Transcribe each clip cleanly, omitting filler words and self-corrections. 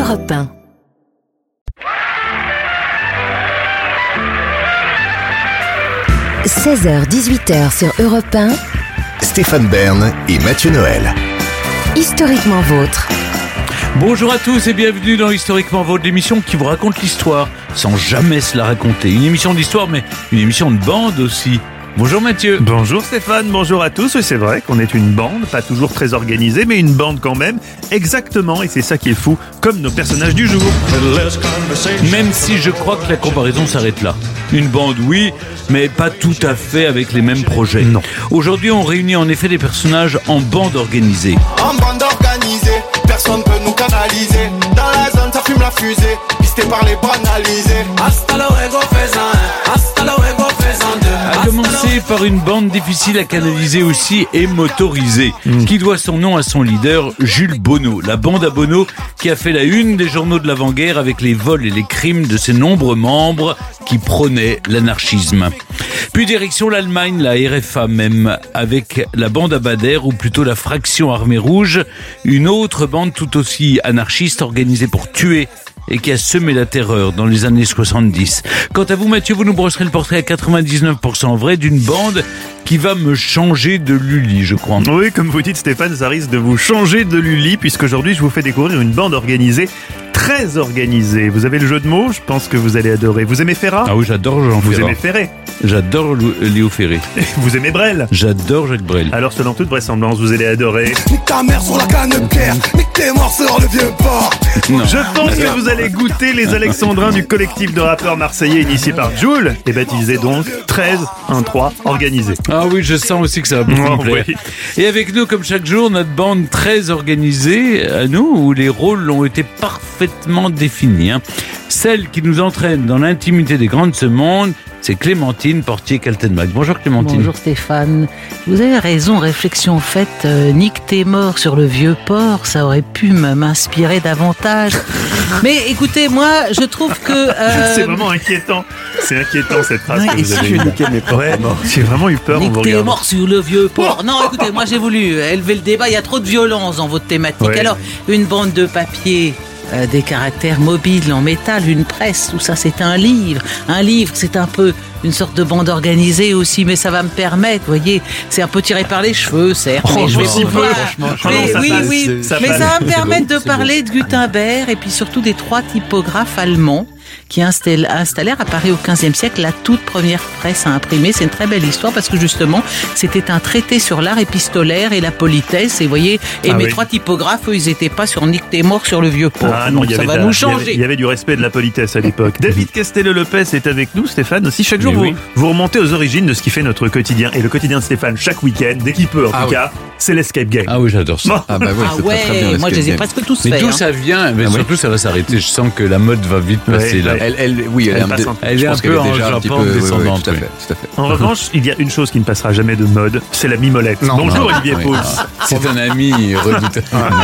Europe 1. « 16h-18h sur Europe 1. Stéphane Bern et Mathieu Noël. Historiquement vôtre. Bonjour à tous et bienvenue dans Historiquement Vôtre, l'émission qui vous raconte l'histoire sans jamais se la raconter. Une émission d'histoire, mais une émission de bande aussi. Bonjour Mathieu. Bonjour Stéphane, bonjour à tous. C'est vrai qu'on est une bande, pas toujours très organisée, mais une bande quand même. Exactement, et c'est ça qui est fou, comme nos personnages du jour. Même si je crois que la comparaison s'arrête là. Une bande, oui, mais pas tout à fait avec les mêmes projets. Non. Aujourd'hui, on réunit en effet des personnages en bande organisée. En bande organisée, personne peut nous canaliser. Dans la zone, ça fume la fusée, pisté par les banalisés. Hasta luego, faisant un, hasta luego, faisant deux. A commencer par une bande difficile à canaliser aussi et motorisée, qui doit son nom à son leader, Jules Bonneau. La bande à Bonneau qui a fait la une des journaux de l'avant-guerre avec les vols et les crimes de ses nombreux membres qui prônaient l'anarchisme. Puis direction l'Allemagne, la RFA même, avec la bande à Bader, ou plutôt la fraction armée rouge, une autre bande tout aussi anarchiste organisée pour tuer et qui a semé la terreur dans les années 70. Quant à vous Mathieu, vous nous brosserez le portrait à 99% vrai d'une bande qui va me changer de Lully, je crois. Oui, comme vous dites Stéphane, ça risque de vous changer de Lully, puisqu'aujourd'hui je vous fais découvrir une bande organisée, très organisée. Vous avez le jeu de mots, je pense que vous allez adorer. Vous aimez Ferrat ? Ah oui, j'adore Jean Vous Ferrat. aimez Ferré ? J'adore Léo Ferré. Vous aimez Brel ? J'adore Jacques Brel. Alors selon toute vraisemblance, vous allez adorer... Nique ta mère sur la canne de pierre, nique tes morts sur le vieux port. Non. Je pense que vous allez goûter les alexandrins du collectif de rappeurs marseillais initié par Jul, et baptisé donc 13-1-3 organisé. Ah oui, je sens aussi que ça va beaucoup Oh, me plaire. oui. Et avec nous, comme chaque jour, notre bande très organisée, à nous, où les rôles ont été parfaitement définis. Celle qui nous entraîne dans l'intimité des grands de ce monde, c'est Clémentine Portier-Kaltenbach. Bonjour Clémentine. Bonjour Stéphane. Vous avez raison, réflexion faite, nique tes morts sur le vieux port, ça aurait pu m'inspirer davantage. Mais écoutez, moi, je trouve que... C'est vraiment inquiétant. C'est inquiétant cette phrase Ouais, que et vous si avez je eue. niquais Ouais, j'ai vraiment eu peur en nique vous tes regardant. morts sur le vieux port. Non, écoutez, moi j'ai voulu élever le débat, il y a trop de violence dans votre thématique. Ouais. Alors, une bande de papier... des caractères mobiles en métal, une presse, tout ça c'est un livre. Un livre c'est un peu une sorte de bande organisée aussi, mais ça va me permettre, vous voyez, c'est un peu tiré par les cheveux, certes, mais je vais si pouvoir... peu, franchement, Mais ça oui, passe, oui, ça mais passe. ça va me C'est permettre beau, de c'est parler de Gutenberg et puis surtout des 3 typographes allemands qui installèrent à Paris au XVe siècle la toute première presse à imprimer. C'est une très belle histoire parce que justement, c'était un traité sur l'art épistolaire et la politesse. Et vous voyez, et mes 3 typographes, eux, ils n'étaient pas sur nique tes morts sur le vieux port. Ah non, Donc il y ça avait va de la- nous il y avait- changer. Il y avait du respect de la politesse à l'époque. David Castello-Lopez est avec nous, Stéphane aussi. Chaque jour, Mais oui. vous remontez aux origines de ce qui fait notre quotidien. Et le quotidien de Stéphane, chaque week-end, dès qu'il peut en tout cas, c'est l'escape game. Ah oui, j'adore ça. Ah bah oui, Ah c'est très, très bien. ouais, moi je les ai presque tous Mais faits. d'où hein. ça vient? Mais surtout, ça va s'arrêter. Je sens que la mode va vite passer Ouais, là. ouais. Elle passe un peu. Elle je est un pense qu'elle peu est en déjà un petit pente peu descendante. tout à oui. fait, tout à fait. En revanche, il y a une chose qui ne passera jamais de mode, c'est la mimolette. Non, Bonjour non, Olivier oui. Pouls. C'est un ami redoutable.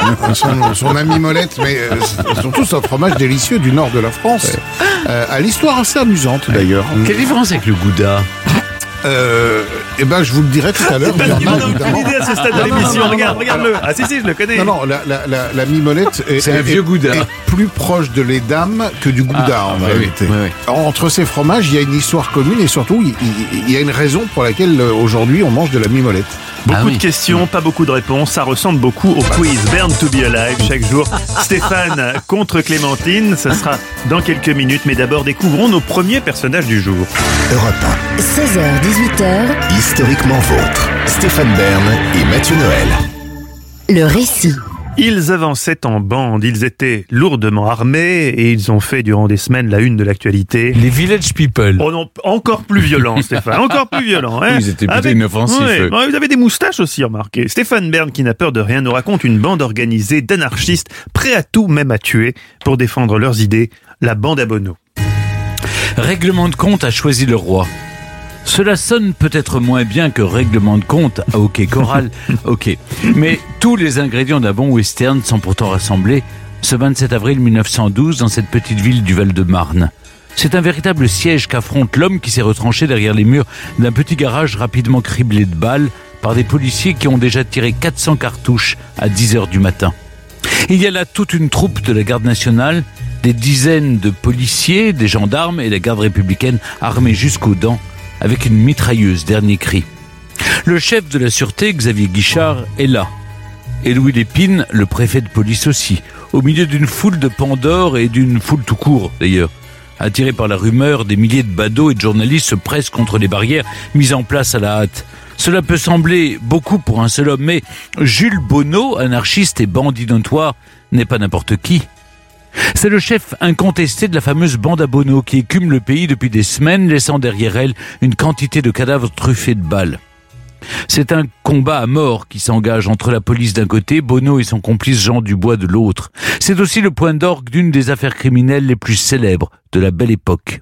Son ami Molette, mais surtout c'est un fromage délicieux du nord de la France, à l'histoire assez amusante d'ailleurs. Quelle différence avec le Gouda? Eh ben je vous le dirai tout à l'heure. Il il y en m'en a, a aucune évidemment. idée à ce stade de Non, non, l'émission. non, non, Regarde-le. Ah si, je le connais. Non, la mimolette est, C'est un vieux Gouda. est plus proche de l'édame que du Gouda en oui, réalité. oui, oui. Entre ces fromages, il y a une histoire commune et surtout, il y a une raison pour laquelle aujourd'hui on mange de la mimolette. Beaucoup oui. de questions, pas beaucoup de réponses. Ça ressemble beaucoup au quiz Burn to be Alive chaque jour. Stéphane contre Clémentine. Ça sera dans quelques minutes. Mais d'abord, découvrons nos premiers personnages du jour. Europe 16h-18h, Historiquement vôtre. Stéphane Bern et Mathieu Noël. le récit. Ils avançaient en bande. Ils étaient lourdement armés et ils ont fait durant des semaines la une de l'actualité. Les Village People. Oh non, encore plus violent, Stéphane. Encore plus violent. Hein. Ils étaient plutôt inoffensifs. Ouais, vous avez des moustaches aussi, remarquez. Stéphane Bern, qui n'a peur de rien, nous raconte une bande organisée d'anarchistes, prêts à tout, même à tuer, pour défendre leurs idées. La bande à Bonneau. Règlement de compte a choisi le roi. Cela sonne peut-être moins bien que règlement de compte à OK Choral, ok. Mais tous les ingrédients d'un bon western sont pourtant rassemblés ce 27 avril 1912 dans cette petite ville du Val-de-Marne. C'est un véritable siège qu'affronte l'homme qui s'est retranché derrière les murs d'un petit garage rapidement criblé de balles par des policiers qui ont déjà tiré 400 cartouches à 10h du matin. Il y a là toute une troupe de la garde nationale, des dizaines de policiers, des gendarmes et la garde républicaine armés jusqu'aux dents, avec une mitrailleuse, dernier cri. Le chef de la sûreté, Xavier Guichard, est là. Et Louis Lépine, le préfet de police aussi, au milieu d'une foule de pandores et d'une foule tout court d'ailleurs. Attirés par la rumeur, des milliers de badauds et de journalistes se pressent contre les barrières mises en place à la hâte. Cela peut sembler beaucoup pour un seul homme, mais Jules Bonneau, anarchiste et bandit notoire, n'est pas n'importe qui. C'est le chef incontesté de la fameuse bande à Bonneau qui écume le pays depuis des semaines, laissant derrière elle une quantité de cadavres truffés de balles. C'est un combat à mort qui s'engage entre la police d'un côté, Bonneau et son complice Jean Dubois de l'autre. C'est aussi le point d'orgue d'une des affaires criminelles les plus célèbres de la belle époque.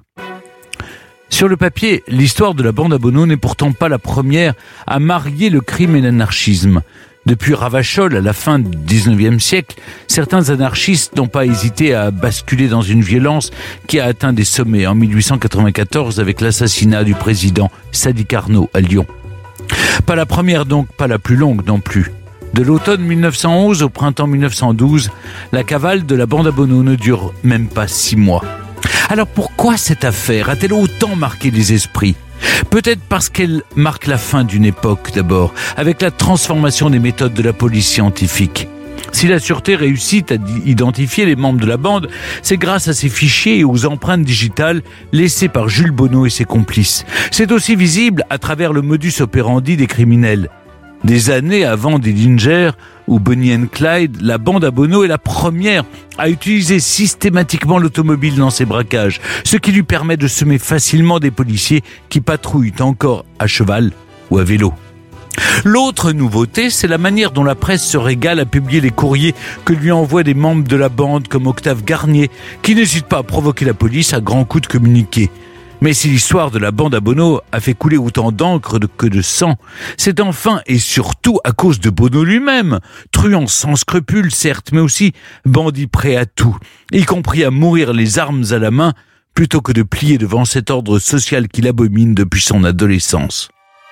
Sur le papier, l'histoire de la bande à Bonneau n'est pourtant pas la première à marier le crime et l'anarchisme. Depuis Ravachol, à la fin du XIXe siècle, certains anarchistes n'ont pas hésité à basculer dans une violence qui a atteint des sommets en 1894 avec l'assassinat du président Sadi Carnot à Lyon. Pas la première donc, pas la plus longue non plus. De l'automne 1911 au printemps 1912, la cavale de la bande à Bonneau ne dure même pas 6 mois. Alors pourquoi cette affaire a-t-elle autant marqué les esprits ? Peut-être parce qu'elle marque la fin d'une époque d'abord, avec la transformation des méthodes de la police scientifique. Si la sûreté réussit à identifier les membres de la bande, c'est grâce à ces fichiers et aux empreintes digitales laissées par Jules Bonneau et ses complices. C'est aussi visible à travers le modus operandi des criminels. Des années avant Dillinger ou Bonnie and Clyde, la bande à Bonneau est la première à utiliser systématiquement l'automobile dans ses braquages, ce qui lui permet de semer facilement des policiers qui patrouillent encore à cheval ou à vélo. L'autre nouveauté, c'est la manière dont la presse se régale à publier les courriers que lui envoient des membres de la bande comme Octave Garnier, qui n'hésite pas à provoquer la police à grands coups de communiqué. Mais si l'histoire de la bande à Bonneau a fait couler autant d'encre que de sang, c'est enfin et surtout à cause de Bonneau lui-même, truand sans scrupules certes, mais aussi bandit prêt à tout, y compris à mourir les armes à la main, plutôt que de plier devant cet ordre social qu'il abomine depuis son adolescence.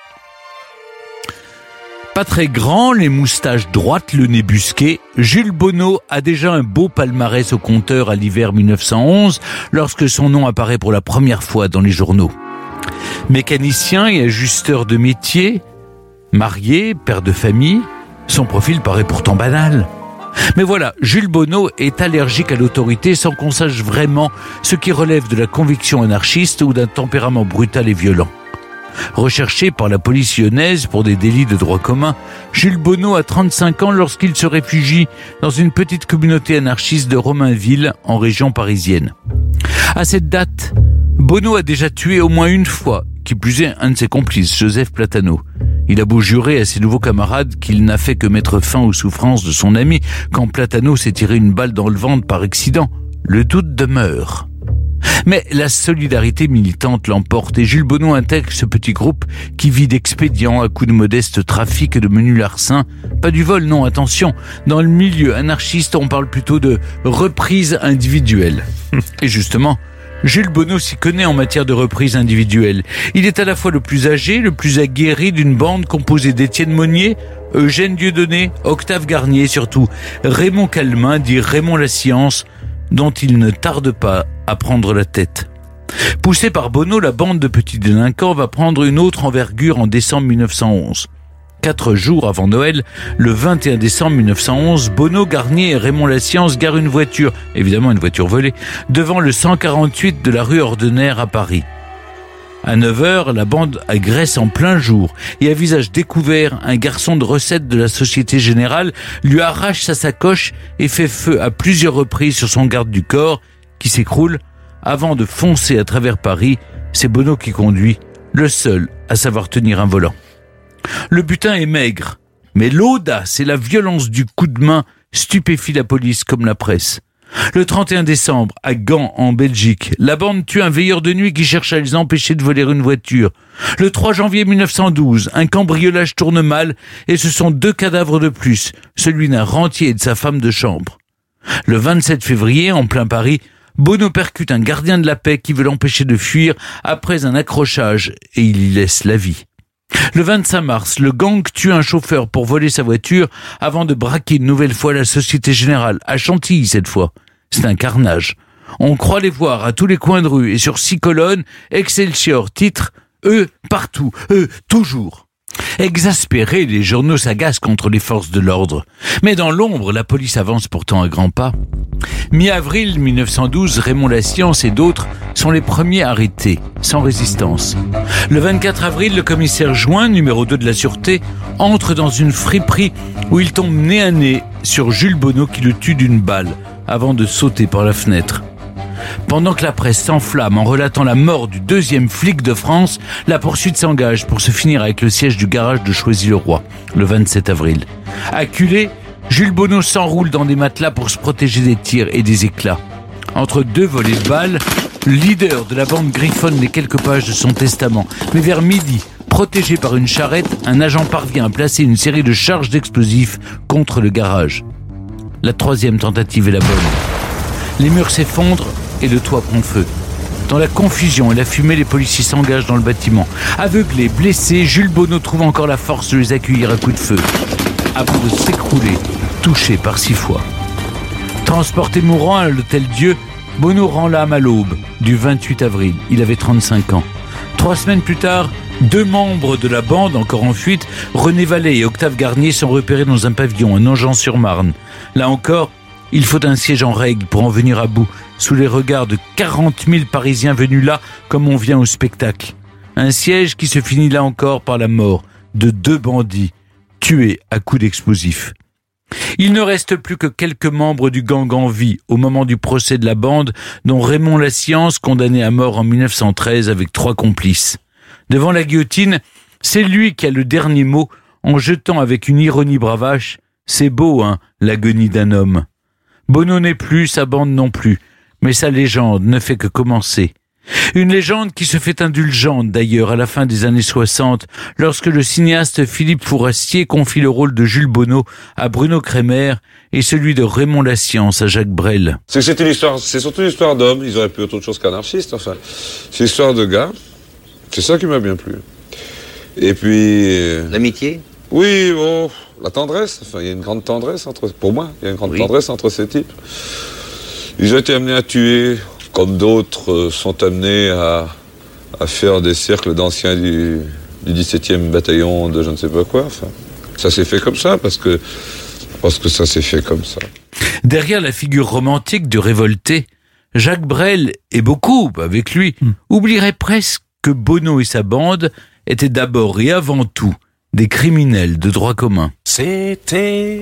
Pas très grand, les moustaches droites, le nez busqué, Jules Bonneau a déjà un beau palmarès au compteur à l'hiver 1911, lorsque son nom apparaît pour la première fois dans les journaux. Mécanicien et ajusteur de métier, marié, père de famille, son profil paraît pourtant banal. Mais voilà, Jules Bonneau est allergique à l'autorité sans qu'on sache vraiment ce qui relève de la conviction anarchiste ou d'un tempérament brutal et violent. Recherché par la police lyonnaise pour des délits de droit commun, Jules Bonneau a 35 ans lorsqu'il se réfugie dans une petite communauté anarchiste de Romainville, en région parisienne. À cette date, Bonneau a déjà tué au moins une fois, qui plus est un de ses complices, Joseph Platano. Il a beau jurer à ses nouveaux camarades qu'il n'a fait que mettre fin aux souffrances de son ami quand Platano s'est tiré une balle dans le ventre par accident. Le doute demeure. Mais la solidarité militante l'emporte et Jules Bonneau intègre ce petit groupe qui vit d'expédients à coups de modeste trafic et de menus larcins. Pas du vol, non, attention. Dans le milieu anarchiste, on parle plutôt de reprise individuelle. Et justement, Jules Bonneau s'y connaît en matière de reprise individuelle. Il est à la fois le plus âgé, le plus aguerri d'une bande composée d'Étienne Monnier, Eugène Dieudonné, Octave Garnier et surtout Raymond Calmin, dit Raymond la Science, dont il ne tarde pas à prendre la tête. Poussée par Bonneau, la bande de petits délinquants va prendre une autre envergure en décembre 1911. 4 jours avant Noël, le 21 décembre 1911, Bonneau, Garnier et Raymond Lascience garent une voiture, évidemment une voiture volée, devant le 148 de la rue Ordener à Paris. À 9h, la bande agresse en plein jour et à visage découvert, un garçon de recette de la Société Générale lui arrache sa sacoche et fait feu à plusieurs reprises sur son garde du corps qui s'écroule avant de foncer à travers Paris. C'est Bonneau qui conduit, le seul à savoir tenir un volant. Le butin est maigre, mais l'audace et la violence du coup de main stupéfient la police comme la presse. Le 31 décembre, à Gand, en Belgique, la bande tue un veilleur de nuit qui cherche à les empêcher de voler une voiture. Le 3 janvier 1912, un cambriolage tourne mal et ce sont 2 cadavres de plus, celui d'un rentier et de sa femme de chambre. Le 27 février, en plein Paris, Bonneau percute un gardien de la paix qui veut l'empêcher de fuir après un accrochage et il y laisse la vie. Le 25 mars, le gang tue un chauffeur pour voler sa voiture avant de braquer une nouvelle fois la Société Générale, à Chantilly cette fois. C'est un carnage. On croit les voir à tous les coins de rue et sur 6 colonnes, Excelsior titre « Eux partout, eux toujours ». Exaspérés, les journaux s'agacent contre les forces de l'ordre. Mais dans l'ombre, la police avance pourtant à grands pas. Mi-avril 1912, Raymond Lascience et d'autres sont les premiers arrêtés, sans résistance. Le 24 avril, le commissaire Join, numéro 2 de la Sûreté, entre dans une friperie où il tombe nez à nez sur Jules Bonneau qui le tue d'une balle avant de sauter par la fenêtre. Pendant que la presse s'enflamme en relatant la mort du 2e flic de France, la poursuite s'engage pour se finir avec le siège du garage de Choisy-le-Roi, le 27 avril. Acculé, Jules Bonneau s'enroule dans des matelas pour se protéger des tirs et des éclats. Entre 2 volées de balles, le leader de la bande griffonne les quelques pages de son testament. Mais vers midi, protégé par une charrette, un agent parvient à placer une série de charges d'explosifs contre le garage. La 3e tentative est la bonne. Les murs s'effondrent et le toit prend feu. Dans la confusion et la fumée, les policiers s'engagent dans le bâtiment. Aveuglés, blessés, Jules Bonneau trouve encore la force de les accueillir à coups de feu, avant de s'écrouler, touché par 6 fois. Transporté mourant à l'hôtel Dieu, Bonneau rend l'âme à l'aube du 28 avril. Il avait 35 ans. 3 semaines plus tard, 2 membres de la bande, encore en fuite, René Vallée et Octave Garnier, sont repérés dans un pavillon à Nogent-sur-Marne. Là encore, il faut un siège en règle pour en venir à bout, sous les regards de 40 000 Parisiens venus là comme on vient au spectacle. Un siège qui se finit là encore par la mort de 2 bandits, tués à coups d'explosifs. Il ne reste plus que quelques membres du gang en vie au moment du procès de la bande, dont Raymond Lascience, condamné à mort en 1913 avec 3 complices. Devant la guillotine, c'est lui qui a le dernier mot en jetant avec une ironie bravache « C'est beau, hein, l'agonie d'un homme ». Bonneau n'est plus, sa bande non plus, mais sa légende ne fait que commencer. Une légende qui se fait indulgente d'ailleurs à la fin des années 60, lorsque le cinéaste Philippe Fourastier confie le rôle de Jules Bonneau à Bruno Kremer et celui de Raymond Lascience à Jacques Brel. C'est surtout une histoire d'hommes, ils auraient pu être autre chose qu'anarchistes, enfin. C'est une histoire de gars, c'est ça qui m'a bien plu. Et puis... L'amitié ? Oui, bon, la tendresse, enfin, il y a une grande tendresse pour moi, il y a une grande tendresse entre ces types. Ils ont été amenés à tuer, comme d'autres sont amenés à faire des cercles d'anciens du 17e bataillon de je ne sais pas quoi, enfin. Ça s'est fait comme ça, parce que ça s'est fait comme ça. Derrière la figure romantique du révolté, Jacques Brel, et beaucoup avec lui, oublieraient presque que Bonneau et sa bande étaient d'abord et avant tout des criminels de droit commun. C'était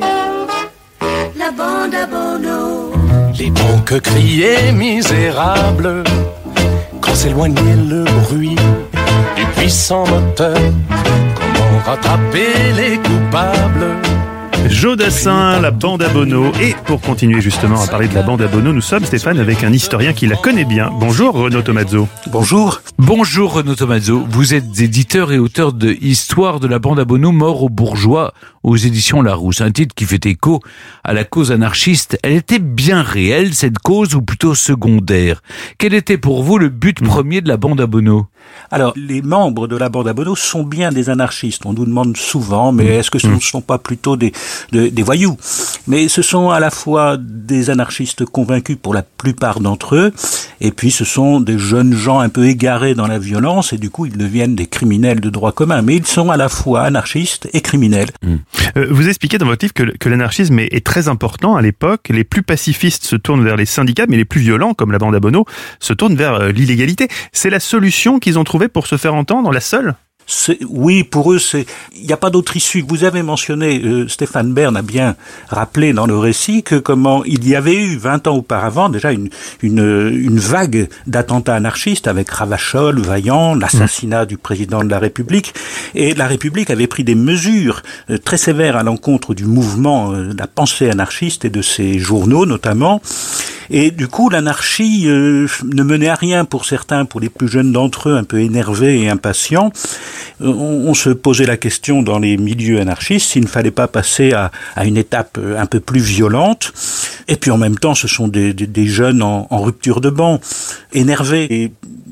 la bande à Bonneau. Les bons que criaient misérables quand s'éloignait le bruit du puissant moteur. Comment rattraper les coupables? Joe Dassin, la bande à Bonneau. Et pour continuer justement à parler de la bande à Bonneau, nous sommes, Stéphane, avec un historien qui la connaît bien. Bonjour Renaud Tomazzo. Bonjour. Bonjour Renaud Tomazzo. Vous êtes éditeur et auteur de Histoire de la bande à Bonneau, mort aux bourgeois, aux éditions Larousse. Un titre qui fait écho à la cause anarchiste. Elle était bien réelle, cette cause, ou plutôt secondaire? Quel était pour vous le but premier de la bande à Bonneau? Alors, les membres de la bande à Bonneau sont bien des anarchistes. On nous demande souvent, mais est-ce que ce ne sont pas plutôt des voyous? Mais ce sont à la fois des anarchistes convaincus pour la plupart d'entre eux, et puis ce sont des jeunes gens un peu égarés dans la violence, et du coup ils deviennent des criminels de droit commun. Mais ils sont à la fois anarchistes et criminels. Vous expliquez dans votre livre que l'anarchisme est très important à l'époque. Les plus pacifistes se tournent vers les syndicats, mais les plus violents, comme la bande à Bonneau, se tournent vers l'illégalité. C'est la solution qu'ils ont trouvée pour se faire entendre, la seule? Oui, pour eux, il n'y a pas d'autre issue. Vous avez mentionné, Stéphane Bern a bien rappelé dans le récit que comment il y avait eu 20 ans auparavant déjà une vague d'attentats anarchistes avec Ravachol, Vaillant, l'assassinat du président de la République, et la République avait pris des mesures très sévères à l'encontre du mouvement de la pensée anarchiste et de ses journaux notamment. Et du coup, l'anarchie ne menait à rien pour certains, pour les plus jeunes d'entre eux, un peu énervés et impatients. On se posait la question dans les milieux anarchistes s'il ne fallait pas passer à une étape un peu plus violente. Et puis en même temps, ce sont des jeunes en rupture de banc, énervés. Et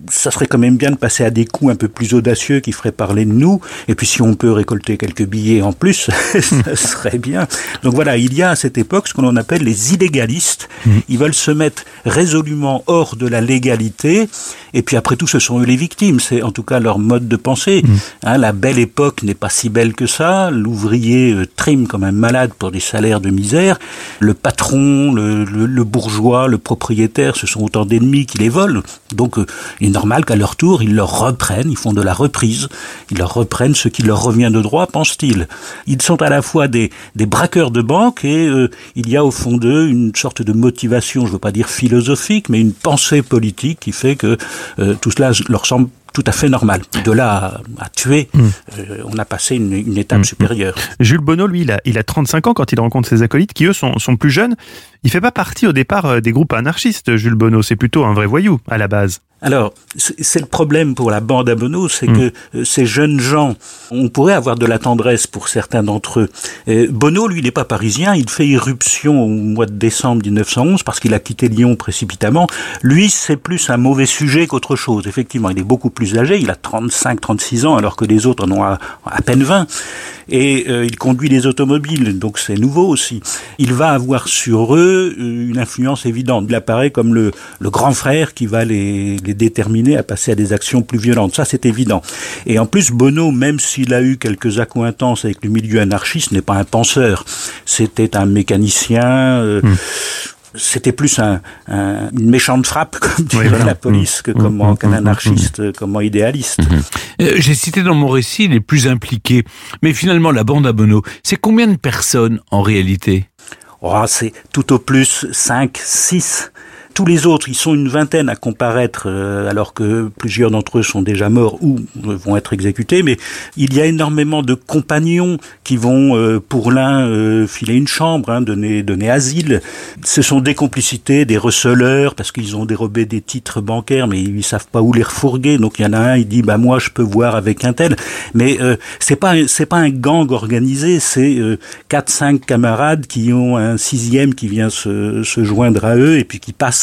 ça serait quand même bien de passer à des coups un peu plus audacieux qui feraient parler de nous. Et puis si on peut récolter quelques billets en plus, ça serait bien. Donc voilà, il y a à cette époque ce qu'on appelle les illégalistes. Ils veulent se mettre résolument hors de la légalité. Et puis après tout, ce sont eux les victimes. C'est en tout cas leur mode de pensée. La belle époque n'est pas si belle que ça. L'ouvrier trime comme un malade pour des salaires de misère. Le patron, le bourgeois, le propriétaire, ce sont autant d'ennemis qui les volent. Donc il est normal qu'à leur tour, ils leur reprennent, ils font de la reprise. Ils leur reprennent ce qui leur revient de droit, pense-t-il. Ils sont à la fois des braqueurs de banque et il y a au fond d'eux une sorte de motivation, je ne veux pas dire philosophique, mais une pensée politique qui fait que tout cela leur semble tout à fait normal. De là à tuer, on a passé une étape supérieure. Jules Bonneau, lui, il a 35 ans quand il rencontre ses acolytes qui, eux, sont plus jeunes. Il fait pas partie au départ des groupes anarchistes, Jules Bonneau. C'est plutôt un vrai voyou à la base. Alors, c'est le problème pour la bande à Bonneau, c'est que ces jeunes gens, on pourrait avoir de la tendresse pour certains d'entre eux. Bonneau, lui, il n'est pas parisien, il fait irruption au mois de décembre 1911 parce qu'il a quitté Lyon précipitamment. Lui, c'est plus un mauvais sujet qu'autre chose. Effectivement, il est beaucoup plus âgé, il a 35-36 ans alors que les autres en ont à peine 20. Et il conduit les automobiles, donc c'est nouveau aussi. Il va avoir sur eux une influence évidente. Il apparaît comme le grand frère qui va les déterminer à passer à des actions plus violentes. Ça, c'est évident. Et en plus, Bonneau, même s'il a eu quelques accointances avec le milieu anarchiste, n'est pas un penseur. C'était un mécanicien... C'était plus une méchante frappe, comme dirait la police, qu'un anarchiste, comment idéaliste. J'ai cité dans mon récit les plus impliqués. Mais finalement, la bande à Bonneau, c'est combien de personnes en réalité ? C'est tout au plus 5, 6. Tous les autres, ils sont une vingtaine à comparaître, alors que plusieurs d'entre eux sont déjà morts ou vont être exécutés. Mais il y a énormément de compagnons qui vont, pour l'un, filer une chambre, donner asile. Ce sont des complicités, des receleurs, parce qu'ils ont dérobé des titres bancaires, mais ils savent pas où les refourguer. Donc il y en a un, il dit, moi je peux voir avec un tel. Mais c'est pas un gang organisé, c'est 4-5 camarades qui ont un sixième qui vient se joindre à eux et puis qui passe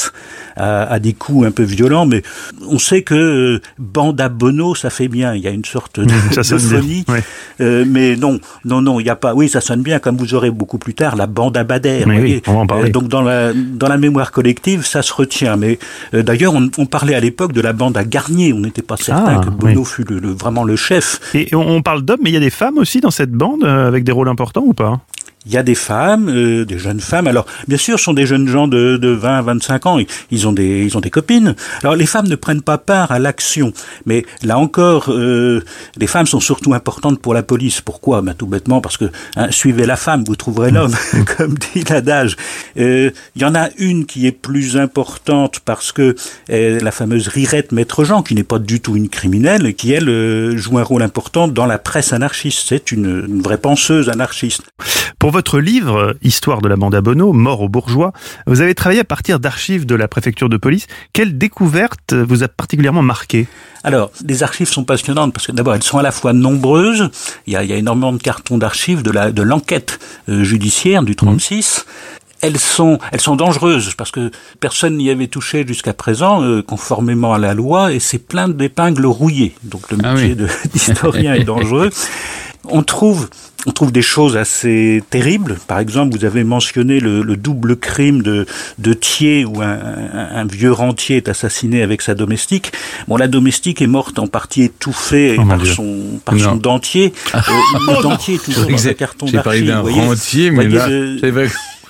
à des coups un peu violents, mais on sait que bande à Bonneau, ça fait bien. Il y a une sorte de phonie, mais non, il n'y a pas. Oui, ça sonne bien, comme vous aurez beaucoup plus tard la bande à Bader. Oui, on va en parler. Donc dans la mémoire collective, ça se retient. Mais d'ailleurs, on parlait à l'époque de la bande à Garnier. On n'était pas certain que Bonneau fût vraiment le chef. Et on parle d'hommes, mais il y a des femmes aussi dans cette bande avec des rôles importants ou pas ? Il y a des femmes, des jeunes femmes. Alors, bien sûr, ce sont des jeunes gens de 20 à 25 ans. Ils ont des copines. Alors, les femmes ne prennent pas part à l'action. Mais là encore, les femmes sont surtout importantes pour la police. Pourquoi ? Tout bêtement, parce que suivez la femme, vous trouverez l'homme, comme dit l'adage. Il y en a une qui est plus importante parce que la fameuse Rirette Maître Jean, qui n'est pas du tout une criminelle, et qui, elle, joue un rôle important dans la presse anarchiste. C'est une vraie penseuse anarchiste. Pour votre livre, Histoire de la bande à Bonneau, Mort aux bourgeois, vous avez travaillé à partir d'archives de la préfecture de police. Quelle découverte vous a particulièrement marqué ? Alors, les archives sont passionnantes parce que d'abord, elles sont à la fois nombreuses. Il y a énormément de cartons d'archives de l'enquête judiciaire du 36. Elles sont dangereuses parce que personne n'y avait touché jusqu'à présent, conformément à la loi, et c'est plein d'épingles rouillées. Donc le métier d'historien est dangereux. On trouve des choses assez terribles. Par exemple, vous avez mentionné le double crime de Thiers où un vieux rentier est assassiné avec sa domestique. La domestique est morte en partie étouffée par son dentier. Le dentier est toujours dans le carton d'archives. J'ai parlé d'un rentier, mais là, c'est vrai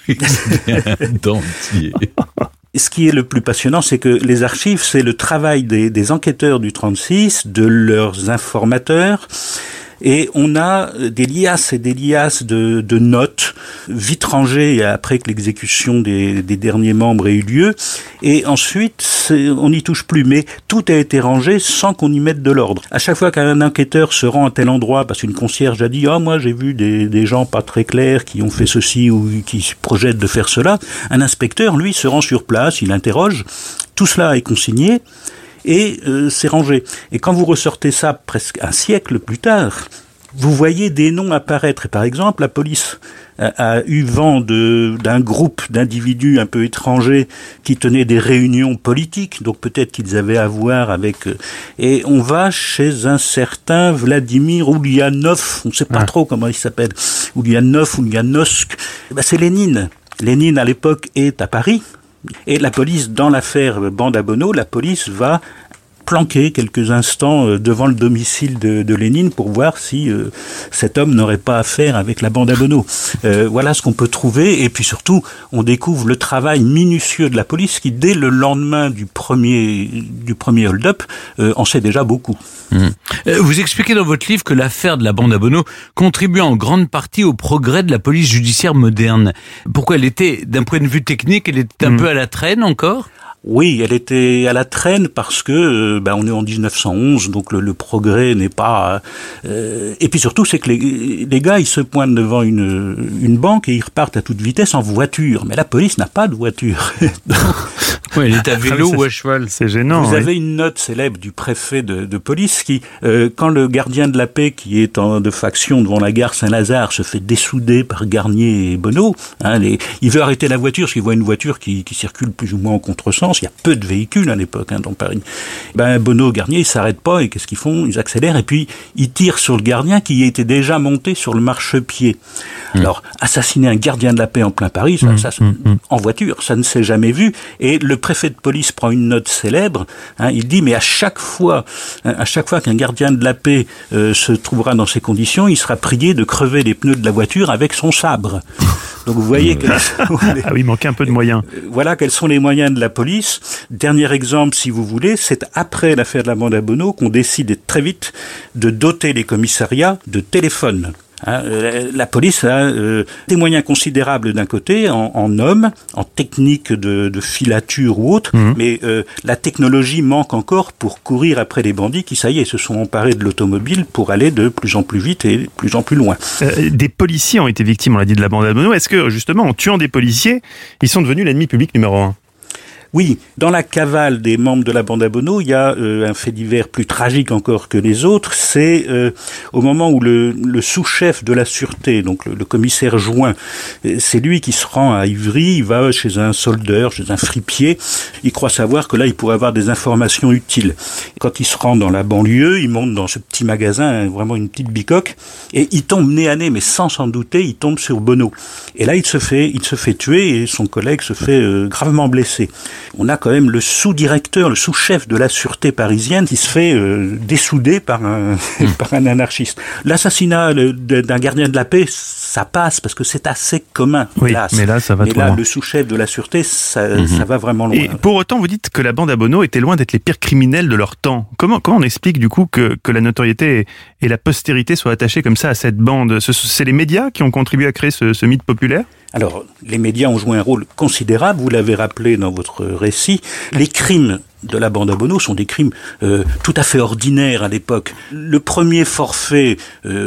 un dentier. Ce qui est le plus passionnant, c'est que les archives, c'est le travail des enquêteurs du 36, de leurs informateurs. Et on a des liasses et des liasses de notes, vite rangées après que l'exécution des derniers membres ait eu lieu. Et ensuite, on n'y touche plus. Mais tout a été rangé sans qu'on y mette de l'ordre. À chaque fois qu'un enquêteur se rend à tel endroit, parce qu'une concierge a dit « moi j'ai vu des gens pas très clairs qui ont fait ceci ou qui projettent de faire cela », un inspecteur, lui, se rend sur place, il interroge. Tout cela est consigné. Et c'est rangé. Et quand vous ressortez ça presque un siècle plus tard, vous voyez des noms apparaître. Et par exemple, la police a eu vent d'un groupe d'individus un peu étrangers qui tenaient des réunions politiques, donc peut-être qu'ils avaient à voir avec... Et on va chez un certain Vladimir Ulyanov, on ne sait pas trop comment il s'appelle, Ulyanov, Ulyanovsk, c'est Lénine. Lénine, à l'époque, est à Paris, et la police, dans l'affaire Bande à Bono, la police va planquer quelques instants devant le domicile de Lénine pour voir si cet homme n'aurait pas affaire avec la bande à Bono. Voilà ce qu'on peut trouver, et puis surtout, on découvre le travail minutieux de la police qui, dès le lendemain du premier hold-up, en sait déjà beaucoup. Vous expliquez dans votre livre que l'affaire de la bande à Bono contribue en grande partie au progrès de la police judiciaire moderne. Pourquoi elle était, d'un point de vue technique, elle était un peu à la traîne encore ? Oui, elle était à la traîne parce que on est en 1911, donc le progrès n'est pas... et puis surtout, c'est que les gars, ils se pointent devant une banque et ils repartent à toute vitesse en voiture. Mais la police n'a pas de voiture. Oui, elle est à vélo ou à cheval. C'est gênant. Vous avez une note célèbre du préfet de police qui, quand le gardien de la paix, qui est de faction devant la gare Saint-Lazare, se fait dessouder par Garnier et Bonneau, il veut arrêter la voiture parce qu'il voit une voiture qui circule plus ou moins en contresens. Il y a peu de véhicules à l'époque dans Paris. Bonneau, Garnier, ils s'arrêtent pas et qu'est-ce qu'ils font ? Ils accélèrent et puis ils tirent sur le gardien qui était déjà monté sur le marchepied. Alors, assassiner un gardien de la paix en plein Paris, en voiture, ça ne s'est jamais vu. Et le préfet de police prend une note célèbre. Il dit, mais à chaque fois qu'un gardien de la paix se trouvera dans ces conditions, il sera prié de crever les pneus de la voiture avec son sabre. Donc vous voyez ah oui, il manquait un peu de moyens. Voilà quels sont les moyens de la police. Dernier exemple, si vous voulez, c'est après l'affaire de la bande à Bono qu'on décide très vite de doter les commissariats de téléphones. La police a des moyens considérables d'un côté, en hommes, en technique de filature ou autre, mais la technologie manque encore pour courir après les bandits qui, ça y est, se sont emparés de l'automobile pour aller de plus en plus vite et de plus en plus loin. Des policiers ont été victimes, on l'a dit, de la bande à Bono. Est-ce que, justement, en tuant des policiers, ils sont devenus l'ennemi public numéro 1 ? Oui, dans la cavale des membres de la bande à Bono, il y a un fait divers plus tragique encore que les autres. C'est au moment où le sous-chef de la sûreté, donc le commissaire Join, c'est lui qui se rend à Ivry. Il va chez un soldeur, chez un fripier. Il croit savoir que là, il pourrait avoir des informations utiles. Quand il se rend dans la banlieue, il monte dans ce petit magasin, vraiment une petite bicoque, et il tombe nez à nez, mais sans s'en douter, il tombe sur Bono. Et là, il se fait tuer et son collègue se fait gravement blessé. On a quand même le sous-directeur, le sous-chef de la sûreté parisienne qui se fait dessouder par un anarchiste. L'assassinat d'un gardien de la paix, ça passe parce que c'est assez commun. Oui, hélas. Mais là, ça va trop loin. Le sous-chef de la sûreté, ça va vraiment loin. Et pour autant, vous dites que la bande à Bono était loin d'être les pires criminels de leur temps. Comment on explique du coup que la notoriété et la postérité soient attachées comme ça à cette bande ? C'est les médias qui ont contribué à créer ce mythe populaire ? Alors, les médias ont joué un rôle considérable, vous l'avez rappelé dans votre récit. Les crimes de la bande à Bono sont des crimes tout à fait ordinaires à l'époque. Le premier forfait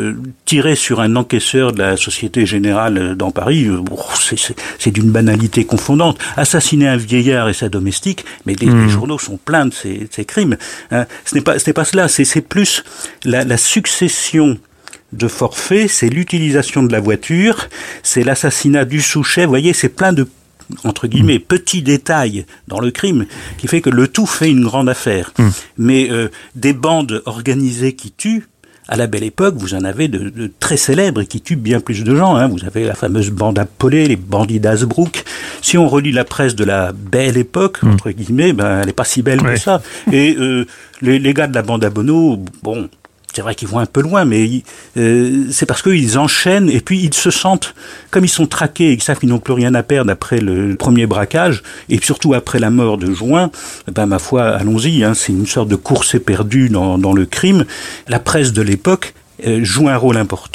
tiré sur un encaisseur de la Société Générale dans Paris, c'est d'une banalité confondante. Assassiner un vieillard et sa domestique, mais les journaux sont pleins de ces crimes. Ce n'est pas cela, c'est plus la succession de forfait, c'est l'utilisation de la voiture, c'est l'assassinat du sous-chef. Vous voyez, c'est plein de, entre guillemets, petits détails dans le crime qui fait que le tout fait une grande affaire. Mais des bandes organisées qui tuent, à la belle époque, vous en avez de très célèbres et qui tuent bien plus de gens. Vous avez la fameuse bande Apolé, les bandits d'Hazebrouck. Si on relit la presse de la belle époque, entre guillemets, elle n'est pas si belle que ça. Et les gars de la bande à Bono, bon... C'est vrai qu'ils vont un peu loin, mais c'est parce qu'ils enchaînent et puis ils se sentent, comme ils sont traqués et ils savent qu'ils n'ont plus rien à perdre après le premier braquage et surtout après la mort de Join, ma foi, allons-y, c'est une sorte de course éperdue dans le crime. La presse de l'époque joue un rôle important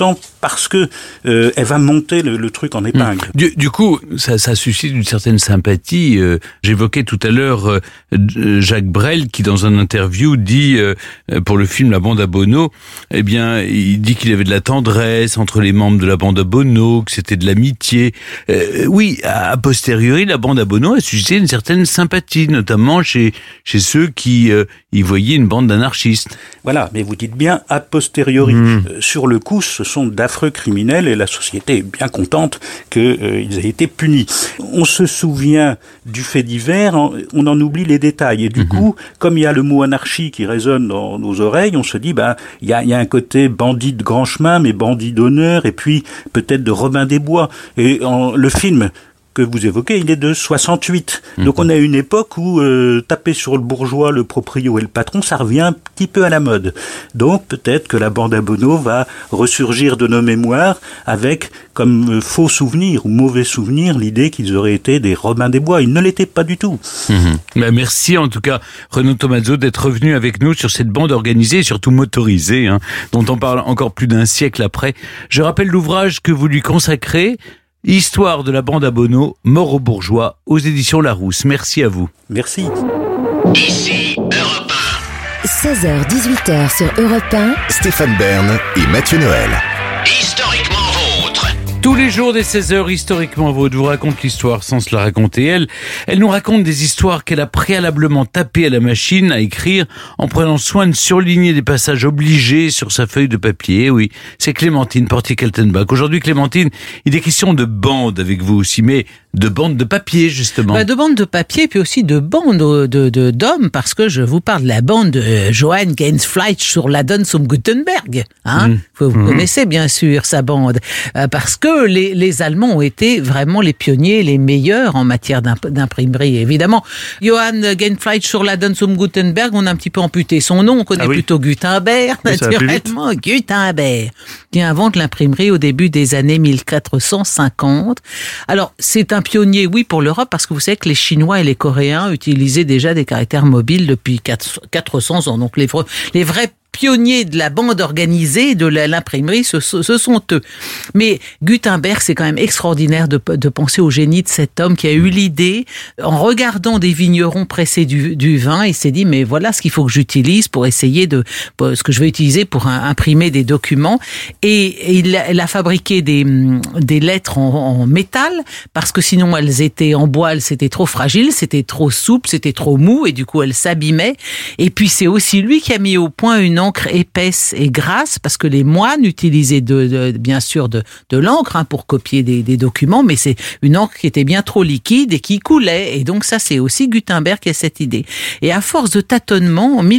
parce que elle va monter le truc en épingle. Du coup, ça suscite une certaine sympathie. J'évoquais tout à l'heure Jacques Brel qui, dans un interview, dit pour le film La Bande à Bono, eh bien, il dit qu'il avait de la tendresse entre les membres de la Bande à Bono, que c'était de l'amitié. Oui, a posteriori, la Bande à Bono a suscité une certaine sympathie, notamment chez ceux qui y voyaient une bande d'anarchistes. Voilà, mais vous dites bien a posteriori. Sur le coup, ce sont d'affreux criminels et la société est bien contente qu'ils aient été punis. On se souvient du fait divers, on en oublie les détails. Et du coup, comme il y a le mot anarchie qui résonne dans nos oreilles, on se dit, il y a un côté bandit de grand chemin, mais bandit d'honneur, et puis peut-être de Robin des Bois. Et le film que vous évoquez, il est de 68. Donc on a une époque où taper sur le bourgeois, le proprio et le patron, ça revient un petit peu à la mode. Donc peut-être que la Bande à Bono va ressurgir de nos mémoires avec comme faux souvenir ou mauvais souvenir l'idée qu'ils auraient été des Robins des Bois. Ils ne l'étaient pas du tout. Merci en tout cas Renaud Tomazzo d'être revenu avec nous sur cette bande organisée et surtout motorisée, dont on parle encore plus d'un siècle après. Je rappelle l'ouvrage que vous lui consacrez, Histoire de la Bande à Bono, mort aux bourgeois, aux éditions Larousse. Merci à vous. Merci. Ici Europe 1. 16h-18h sur Europe 1. Stéphane Bern et Mathieu Noël. Historiquement vôtre. Tous les jours des 16h, historiquement vôtre, vous raconte l'histoire sans se la raconter elle. Elle nous raconte des histoires qu'elle a préalablement tapées à la machine à écrire en prenant soin de surligner des passages obligés sur sa feuille de papier. Oui, c'est Clémentine Portier-Kaltenbach. Aujourd'hui, Clémentine, il est question de bande avec vous aussi, mais de bande de papier, justement. De bande de papier, puis aussi de bande d'hommes, parce que je vous parle de la bande de Johann Gensfleisch sur l'Adon zum Gutenberg. Vous connaissez bien sûr sa bande, parce que les Allemands ont été vraiment les pionniers, les meilleurs en matière d'imprimerie. Évidemment, Johann Gensfleisch sur l'Adon zum Gutenberg, on a un petit peu amputé son nom, on connaît plutôt Gutenberg, naturellement, Gutenberg, qui invente l'imprimerie au début des années 1450. Alors, c'est un pionnier, oui, pour l'Europe, parce que vous savez que les Chinois et les Coréens utilisaient déjà des caractères mobiles depuis 400 ans. Donc, les vrais pionniers de la bande organisée, de l'imprimerie, ce sont eux. Mais Gutenberg, c'est quand même extraordinaire de penser au génie de cet homme qui a eu l'idée, en regardant des vignerons presser du vin, il s'est dit, mais voilà ce qu'il faut que j'utilise pour essayer ce que je vais utiliser pour imprimer des documents. Et il a fabriqué des lettres en métal, parce que sinon elles étaient en bois, c'était trop fragile, c'était trop souple, c'était trop mou, et du coup elles s'abîmaient. Et puis c'est aussi lui qui a mis au point une encre épaisse et grasse, parce que les moines utilisaient bien sûr de l'encre pour copier des documents, mais c'est une encre qui était bien trop liquide et qui coulait. Et donc ça, c'est aussi Gutenberg qui a cette idée. Et à force de tâtonnement, en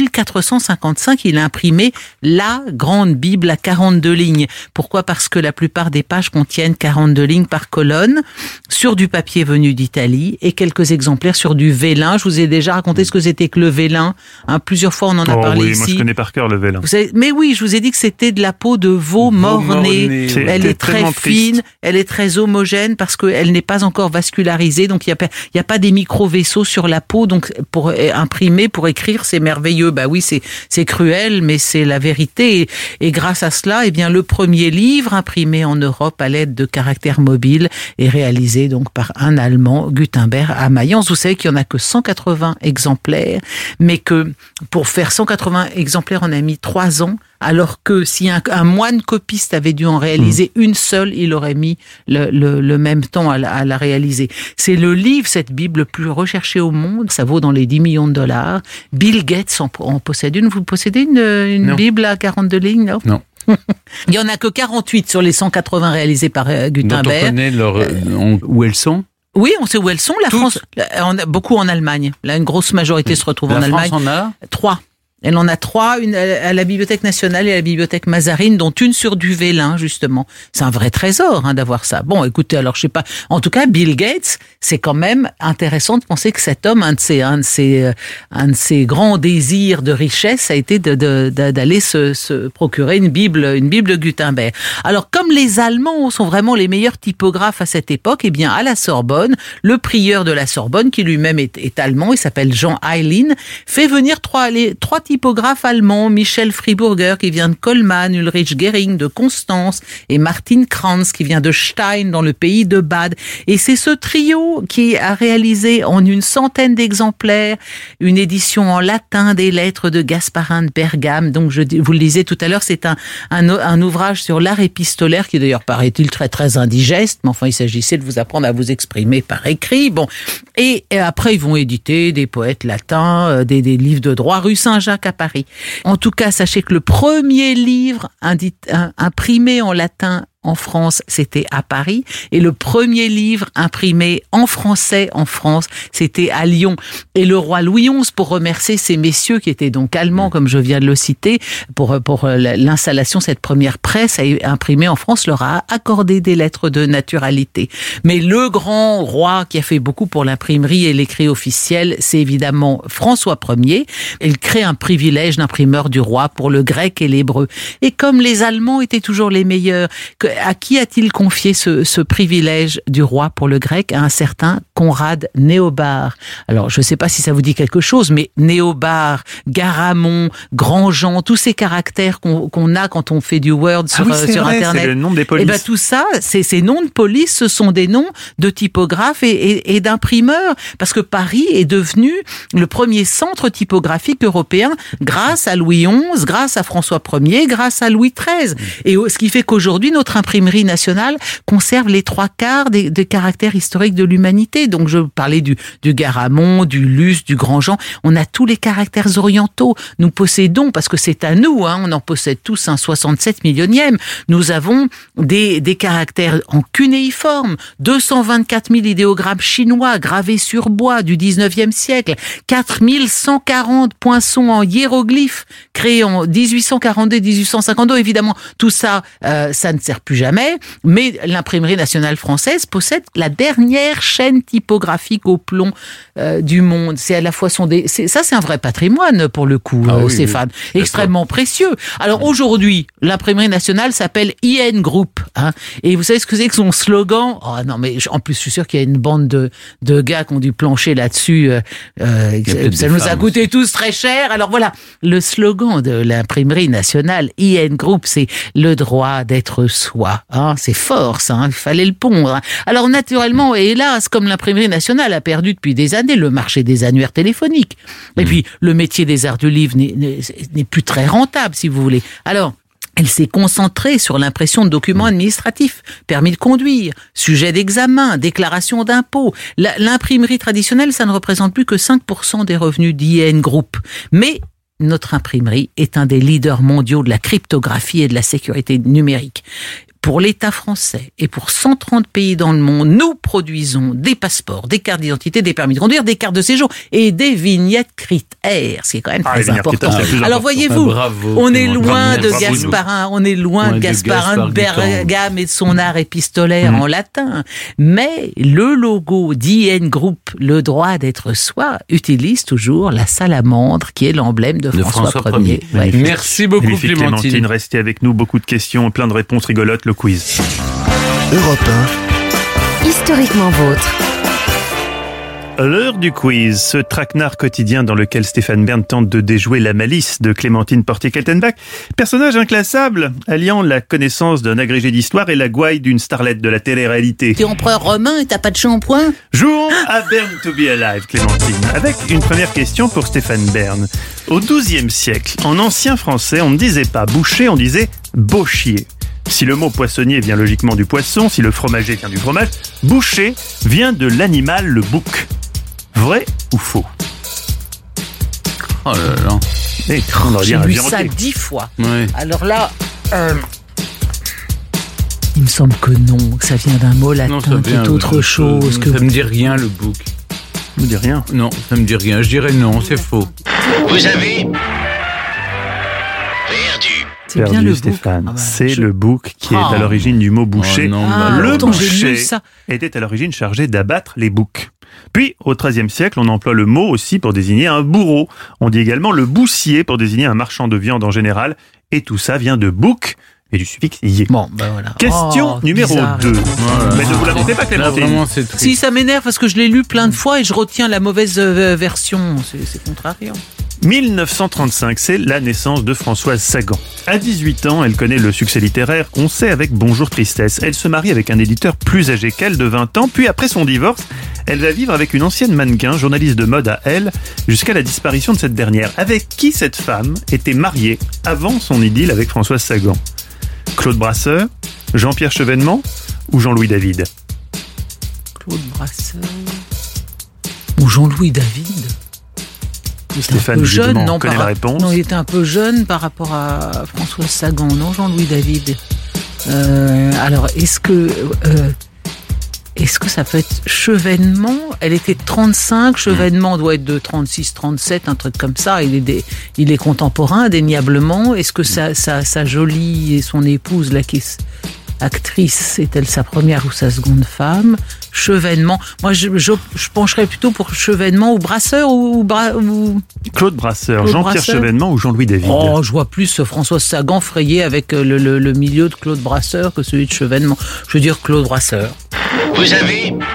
1455, il a imprimé la grande Bible à 42 lignes. Pourquoi ? Parce que la plupart des pages contiennent 42 lignes par colonne, sur du papier venu d'Italie, et quelques exemplaires sur du vélin. Je vous ai déjà raconté ce que c'était que le vélin. Plusieurs fois, on en a parlé ici. Moi, je connais par cœur le vélin. Mais oui, je vous ai dit que c'était de la peau de veau mort-né. Elle est très fine, elle est très homogène parce qu'elle n'est pas encore vascularisée. Donc, il n'y a pas des micro-vaisseaux sur la peau. Donc, pour imprimer, pour écrire, c'est merveilleux. Oui, c'est cruel, mais c'est la vérité. Et grâce à cela, le premier livre imprimé en Europe à l'aide de caractères mobiles est réalisé donc par un Allemand, Gutenberg, à Mayence. Vous savez qu'il n'y en a que 180 exemplaires, mais que pour faire 180 exemplaires, on a mis 3 ans, alors que si un moine copiste avait dû en réaliser une seule, il aurait mis le même temps à la réaliser. C'est le livre, cette Bible, le plus recherché au monde. Ça vaut dans les 10 millions de dollars. Bill Gates en possède une. Vous possédez une Bible à 42 lignes, non? Il n'y en a que 48 sur les 180 réalisés par Gutenberg. Dont on connaît où elles sont? Oui, on sait où elles sont. La France, on a beaucoup en Allemagne. Là, une grosse majorité se retrouve en Allemagne. La France en a 3. Elle en a 3, une à la Bibliothèque nationale et à la Bibliothèque Mazarine, dont une sur du vélin, justement. C'est un vrai trésor, d'avoir ça. Bon, écoutez, alors je sais pas. En tout cas, Bill Gates, c'est quand même intéressant de penser que cet homme, un de ses grands désirs de richesse a été d'aller se procurer une Bible Gutenberg. Alors, comme les Allemands sont vraiment les meilleurs typographes à cette époque, à la Sorbonne, le prieur de la Sorbonne, qui lui-même est allemand, il s'appelle Jean Heilin, fait venir trois typographes typographes allemands, Michel Friburger qui vient de Colmar, Ulrich Gehring de Constance et Martin Kranz qui vient de Stein dans le pays de Bade. Et c'est ce trio qui a réalisé en une centaine d'exemplaires une édition en latin des lettres de Gasparin de Bergame. Donc vous le disiez tout à l'heure, c'est un ouvrage sur l'art épistolaire qui d'ailleurs paraît-il très très indigeste, mais enfin il s'agissait de vous apprendre à vous exprimer par écrit. Bon, et après ils vont éditer des poètes latins, des livres de droit rue Saint-Jacques à Paris. En tout cas, sachez que le premier livre imprimé en latin en France, c'était à Paris. Et le premier livre imprimé en français en France, c'était à Lyon. Et le roi Louis XI, pour remercier ces messieurs qui étaient donc allemands, comme je viens de le citer, pour l'installation de cette première presse imprimée en France, leur a accordé des lettres de naturalité. Mais le grand roi qui a fait beaucoup pour l'imprimerie et l'écrit officiel, c'est évidemment François Ier. Il crée un privilège d'imprimeur du roi pour le grec et l'hébreu. Et comme les Allemands étaient toujours les meilleurs, à qui a-t-il confié ce privilège du roi pour le grec? À un certain Conrad Néobard. Alors, je ne sais pas si ça vous dit quelque chose, mais Néobard, Garamond, Grandjean, tous ces caractères qu'on a quand on fait du Word sur Internet. C'est le nom des polices. Et ben tout ça, ces noms de police, ce sont des noms de typographes et d'imprimeurs, parce que Paris est devenu le premier centre typographique européen grâce à Louis XI, grâce à François Ier, grâce à Louis XIII. Et ce qui fait qu'aujourd'hui, notre imprimerie nationale conserve les 3/4 des caractères historiques de l'humanité. Donc je parlais du Garamond, du Luce, du Grandjean. On a tous les caractères orientaux. Nous possédons, parce que c'est à nous, on en possède tous un 67 millionième. Nous avons des caractères en cunéiforme, 224 000 idéogrammes chinois gravés sur bois du 19e siècle, 4140 poinçons en hiéroglyphes créés en 1842-1852. Évidemment, tout ça, ça ne sert plus jamais, mais l'imprimerie nationale française possède la dernière chaîne typographique au plomb du monde. C'est à la fois c'est un vrai patrimoine pour le coup, Stéphane, oui, extrêmement précieux. Alors aujourd'hui, l'imprimerie nationale s'appelle IN Group, et vous savez ce que c'est que son slogan? Oh non, mais en plus je suis sûr qu'il y a une bande de gars qui ont dû plancher là-dessus. Ça nous a coûté tous très cher. Alors voilà, le slogan de l'imprimerie nationale IN Group, c'est le droit d'être soi. C'est fort, ça. Il fallait le pondre. Alors naturellement, et hélas, comme l'imprimerie nationale a perdu depuis des années le marché des annuaires téléphoniques, et puis le métier des arts du livre n'est plus très rentable, si vous voulez. Alors, elle s'est concentrée sur l'impression de documents administratifs, permis de conduire, sujets d'examen, déclaration d'impôts. L'imprimerie traditionnelle, ça ne représente plus que 5% des revenus d'IN Group. Mais notre imprimerie est un des leaders mondiaux de la cryptographie et de la sécurité numérique. Pour l'État français et pour 130 pays dans le monde, nous produisons des passeports, des cartes d'identité, des permis de conduire, des cartes de séjour et des vignettes critères, ce qui est quand même très important. Alors voyez-vous, on est loin de Gasparin, de Bergame et de son art épistolaire en latin, mais le logo d'IN Group, le droit d'être soi, utilise toujours la salamandre qui est l'emblème de François Ier. Ouais. Merci beaucoup Clémentine. Restez avec nous, beaucoup de questions, plein de réponses rigolotes. Quiz. Europe 1. Historiquement vôtre. L'heure du quiz, ce traquenard quotidien dans lequel Stéphane Bern tente de déjouer la malice de Clémentine Portier-Keltenbach. Personnage inclassable, alliant la connaissance d'un agrégé d'histoire et la gouaille d'une starlette de la télé-réalité. T'es empereur romain et t'as pas de shampoing? Jouons à Bern to be alive, Clémentine, avec une première question pour Stéphane Bern. Au XIIe siècle, en ancien français, on ne disait pas boucher, on disait bauchier. Si le mot poissonnier vient logiquement du poisson, si le fromager vient du fromage, boucher vient de l'animal, le bouc. Vrai ou faux? Oh là là. J'ai lu ça 10 fois. Ouais. Alors là, il me semble que non, que ça vient d'un mot latin qui est autre chose. Ça me dit rien, le bouc. Ça me dit rien? Non, ça me dit rien. Je dirais non, c'est faux. Vous avez perdu. C'est bien le Stéphane. bouc. C'est le bouc qui est à l'origine du mot boucher. Le boucher était à l'origine chargé d'abattre les boucs. Puis, au XIIIe siècle, on emploie le mot aussi pour désigner un bourreau. On dit également le boussier pour désigner un marchand de viande en général. Et tout ça vient de bouc et du suffixe -ier. Bon, ben voilà. Question numéro 2. Mais ne vous lamentez pas, Clémentine. Si, ça m'énerve parce que je l'ai lu plein de fois et je retiens la mauvaise version. C'est contrariant. 1935, c'est la naissance de Françoise Sagan. À 18 ans, elle connaît le succès littéraire, on sait, avec Bonjour Tristesse. Elle se marie avec un éditeur plus âgé qu'elle de 20 ans, puis après son divorce, elle va vivre avec une ancienne mannequin, journaliste de mode à Elle, jusqu'à la disparition de cette dernière. Avec qui cette femme était mariée avant son idylle avec Françoise Sagan? Claude Brasseur, Jean-Pierre Chevènement ou Jean-Louis David? Claude Brasseur ou Jean-Louis David? Stéphane, un peu jeune, non, connaît la réponse. Non, il était un peu jeune par rapport à Françoise Sagan, non, Jean-Louis David. Alors, est-ce que ça peut être Chevènement? Elle était de 35, Chevènement doit être de 36, 37, un truc comme ça. Il est contemporain, indéniablement. Est-ce que sa jolie et son épouse, là, qui est actrice, est-elle sa première ou sa seconde femme? Chevènement. Moi, je pencherais plutôt pour Chevènement ou Brasseur ou Claude Brasseur, Jean-Pierre Chevènement ou Jean-Louis David? Oh, je vois plus Françoise Sagan frayé avec le milieu de Claude Brasseur que celui de Chevènement. Je veux dire Claude Brasseur. Vous avez gagné.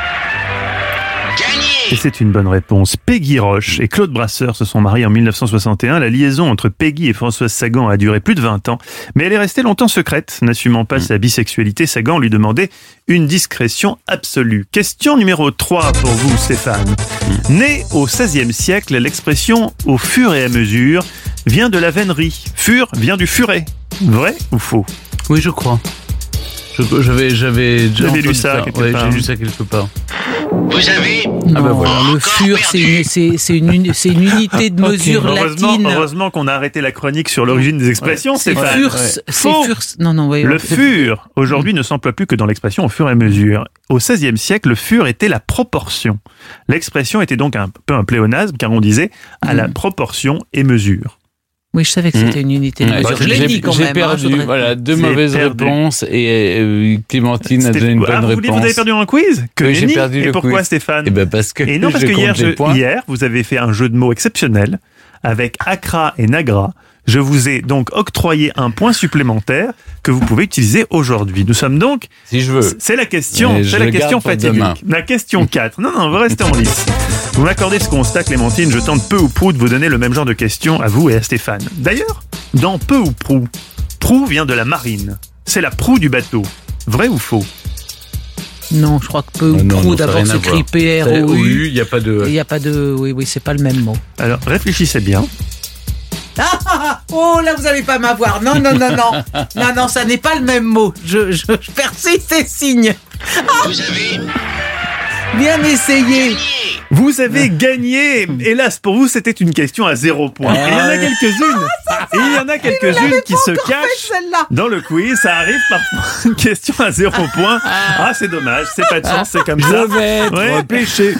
Et c'est une bonne réponse. Peggy Roche et Claude Brasseur se sont mariés en 1961. La liaison entre Peggy et Françoise Sagan a duré plus de 20 ans, mais elle est restée longtemps secrète. N'assumant pas sa bisexualité, Sagan lui demandait une discrétion absolue. Question numéro 3 pour vous, Stéphane. Née au XVIe siècle, l'expression « au fur et à mesure » vient de la vénerie. Fur vient du furet. Vrai ou faux? Oui, je crois. J'avais déjà lu ça quelque part. J'ai lu ça quelque part. Vous avez... Non, voilà. Le fur, c'est une unité de mesure latine. Heureusement qu'on a arrêté la chronique sur l'origine des expressions, Stéphane. Le fur, aujourd'hui, ne s'emploie plus que dans l'expression au fur et à mesure. Au XVIe siècle, le fur était la proportion. L'expression était donc un peu un pléonasme, car on disait à la proportion et mesure. Oui, je savais que c'était une unité de mesure. Je l'ai dit quand même. J'ai perdu, deux mauvaises réponses et Clémentine a donné une bonne réponse. Vous avez perdu un quiz? Oui, j'ai perdu le quiz. Et pourquoi, Stéphane? Parce que hier, vous avez fait un jeu de mots exceptionnel avec Accra et Nagra. Je vous ai donc octroyé un point supplémentaire que vous pouvez utiliser aujourd'hui. Nous sommes donc... Si je veux. C'est la question fatidique. La question 4. Non, vous restez en lice. Vous m'accordez ce constat, Clémentine, je tente peu ou prou de vous donner le même genre de questions à vous et à Stéphane. D'ailleurs, dans peu ou prou, prou vient de la marine. C'est la proue du bateau. Vrai ou faux? Non, je crois que peu ou prou, d'abord s'écrit P-R-O-U. Il n'y a pas de... Il n'y a pas de... Oui, c'est pas le même mot. Alors, réfléchissez bien. Oh, là, vous n'allez pas m'avoir. Non, ça n'est pas le même mot. Je persiste et signe. Vous avez... Bien essayé. Vous avez gagné. Hélas, pour vous, c'était une question à 0 point. Et il y en a quelques-unes. qui se cachent dans le quiz. Ça arrive parfois. Une question à 0 point. Ah, c'est dommage. C'est pas de chance, c'est comme ça. Je vais être pêché.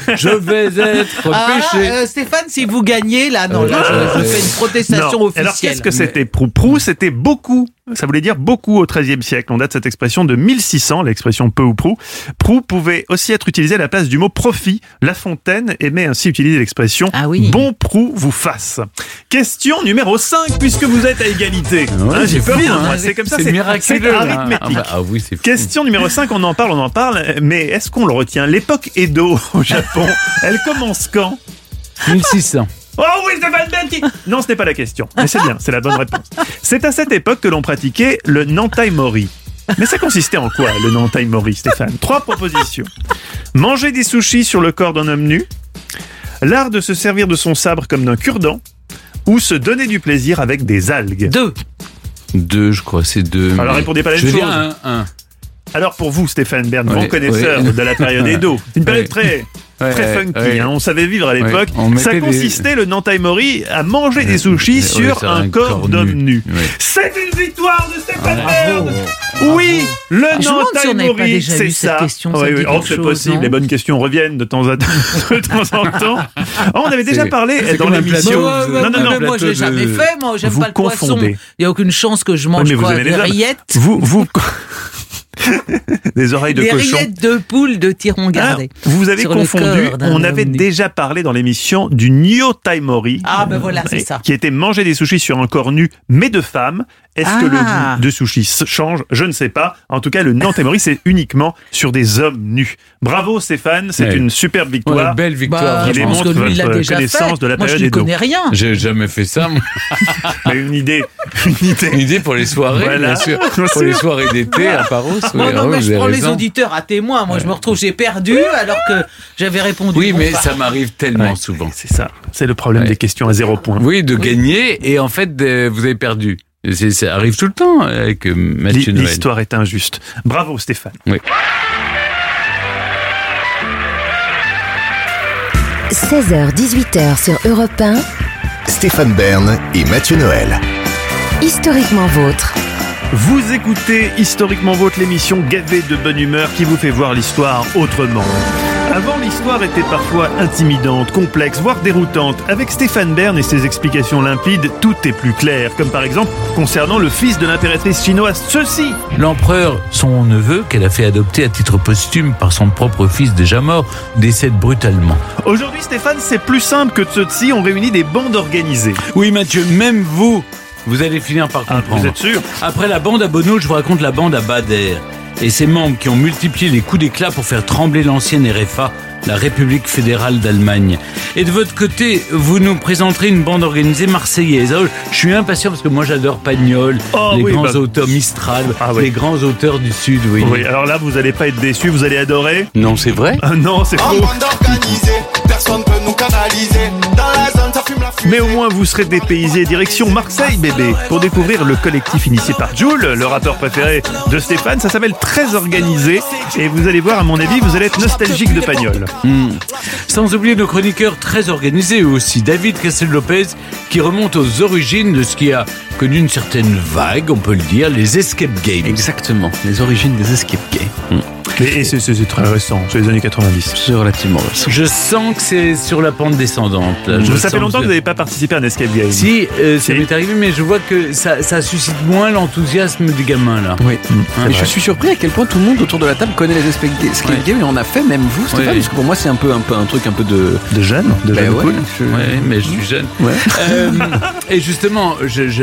Stéphane, si vous gagnez, là, je fais une protestation officielle. Alors, qu'est-ce que c'était prou? Prou, c'était beaucoup. Ça voulait dire beaucoup au XIIIe siècle. On date cette expression de 1600, l'expression peu ou prou. Prou pouvait aussi être utilisée à la place du mot profit. La Fontaine aimait ainsi utiliser l'expression bon prou vous fasse. Question numéro 5, puisque vous êtes à égalité. J'ai peur, c'est comme ça, c'est arithmétique. C'est question numéro 5, on en parle, mais est-ce qu'on le retient? L'époque Edo au Japon, elle commence quand? 1600. Oh oui, Stéphane Benki. Non, ce n'est pas la question, mais c'est bien, c'est la bonne réponse. C'est à cette époque que l'on pratiquait le Nantai Mori. Mais ça consistait en quoi, le Nantai Mori, Stéphane? 3 propositions. Manger des sushis sur le corps d'un homme nu, l'art de se servir de son sabre comme d'un cure-dent, ou se donner du plaisir avec des algues. 2, je crois, c'est 2. Alors répondez pas la même chose. Je vais dire 1. Alors pour vous, Stéphane Bern, grand connaisseur de la période Edo, une période très funky, on savait vivre à l'époque. Ça consistait, le Nantai Mori, à manger des sushis sur un corps d'homme nu. C'est une victoire de Stéphane Bern. Oui, le Nantai Mori, c'est ça. C'est possible, les bonnes questions reviennent de temps en temps. On avait déjà parlé dans l'émission. Non, moi je l'ai jamais fait, moi j'aime pas le poisson. Il n'y a aucune chance que je mange des rillettes. Vous des oreilles de cochon. Des rillettes de poule de Tiron Gardé. Vous avez confondu. On avait déjà parlé dans l'émission du Nyotai Mori. Voilà, c'est ça. Qui était manger des sushis sur un corps nu, mais de femme. Est-ce que le goût de sushi change? Je ne sais pas. En tout cas, le Nantais Maurice c'est uniquement sur des hommes nus. Bravo Stéphane, c'est une superbe victoire. Ouais, belle victoire. Bah, qui démontre votre connaissance de la Moi, période je ne Edo. connais rien. J'ai jamais fait ça, moi. Mais une idée. Une idée pour les soirées, Voilà. bien sûr. Pour les soirées d'été à Paros. Non, non, mais vous je avez prends les raison. auditeurs à témoin. Moi, je me retrouve, j'ai perdu alors que j'avais répondu. Oui, mais Bon, ça m'arrive tellement souvent. C'est ça. C'est le problème des questions à 0 point. Oui, de gagner et en fait, vous avez perdu. Ça arrive tout le temps avec Mathieu Noël. L'histoire est injuste. Bravo Stéphane. Oui. 16h-18h sur Europe 1, Stéphane Bern et Mathieu Noël. historiquement vôtre. Vous écoutez Historiquement Vôtre, l'émission gavée de bonne humeur qui vous fait voir l'histoire autrement. Avant, l'histoire était parfois intimidante, complexe, voire déroutante. Avec Stéphane Bern et ses explications limpides, tout est plus clair. Comme par exemple, concernant le fils de l'impératrice chinoise Ceci. L'empereur, son neveu, qu'elle a fait adopter à titre posthume par son propre fils déjà mort, décède brutalement. Aujourd'hui, Stéphane, c'est plus simple que Ceci, on réunit des bandes organisées. Oui, Mathieu, même vous allez finir par comprendre. Vous êtes sûr? Après la bande à Bono, je vous raconte la bande à Bader et ses membres qui ont multiplié les coups d'éclat pour faire trembler l'ancienne RFA, la République fédérale d'Allemagne. Et de votre côté, vous nous présenterez une bande organisée marseillaise. Alors, je suis impatient parce que moi j'adore Pagnol, grands auteurs Mistral, les grands auteurs du Sud. Oui. Oui, alors là, vous n'allez pas être déçus, vous allez adorer. Non, c'est vrai? Ah non, c'est faux. Personne peut nous canaliser. Dans la zone, ça fume la fusée. Mais au moins, vous serez dépaysés direction Marseille, bébé. Pour découvrir le collectif initié par Jules, le rappeur préféré de Stéphane, ça s'appelle Très Organisé. Et vous allez voir, à mon avis, vous allez être nostalgique de Pagnol. Sans oublier nos chroniqueurs très organisés aussi. David Castel-Lopez, qui remonte aux origines de ce qui a connu une certaine vague, on peut le dire, les escape games. Exactement, les origines des escape games. Et c'est très récent, c'est les années 90. C'est relativement récent. Je sens que c'est sur la pente descendante. Là. Ça fait longtemps que vous n'avez pas participé à un escape game. Si, ça m'est arrivé, mais je vois que ça suscite moins l'enthousiasme du gamin, là. Oui. Et je suis surpris à quel point tout le monde autour de la table connaît les escape games, et on a fait, même vous, Stéphane, parce que pour moi, c'est un truc un peu de jeune. De jeune cool. Ouais, mais je suis jeune. Ouais. Et justement,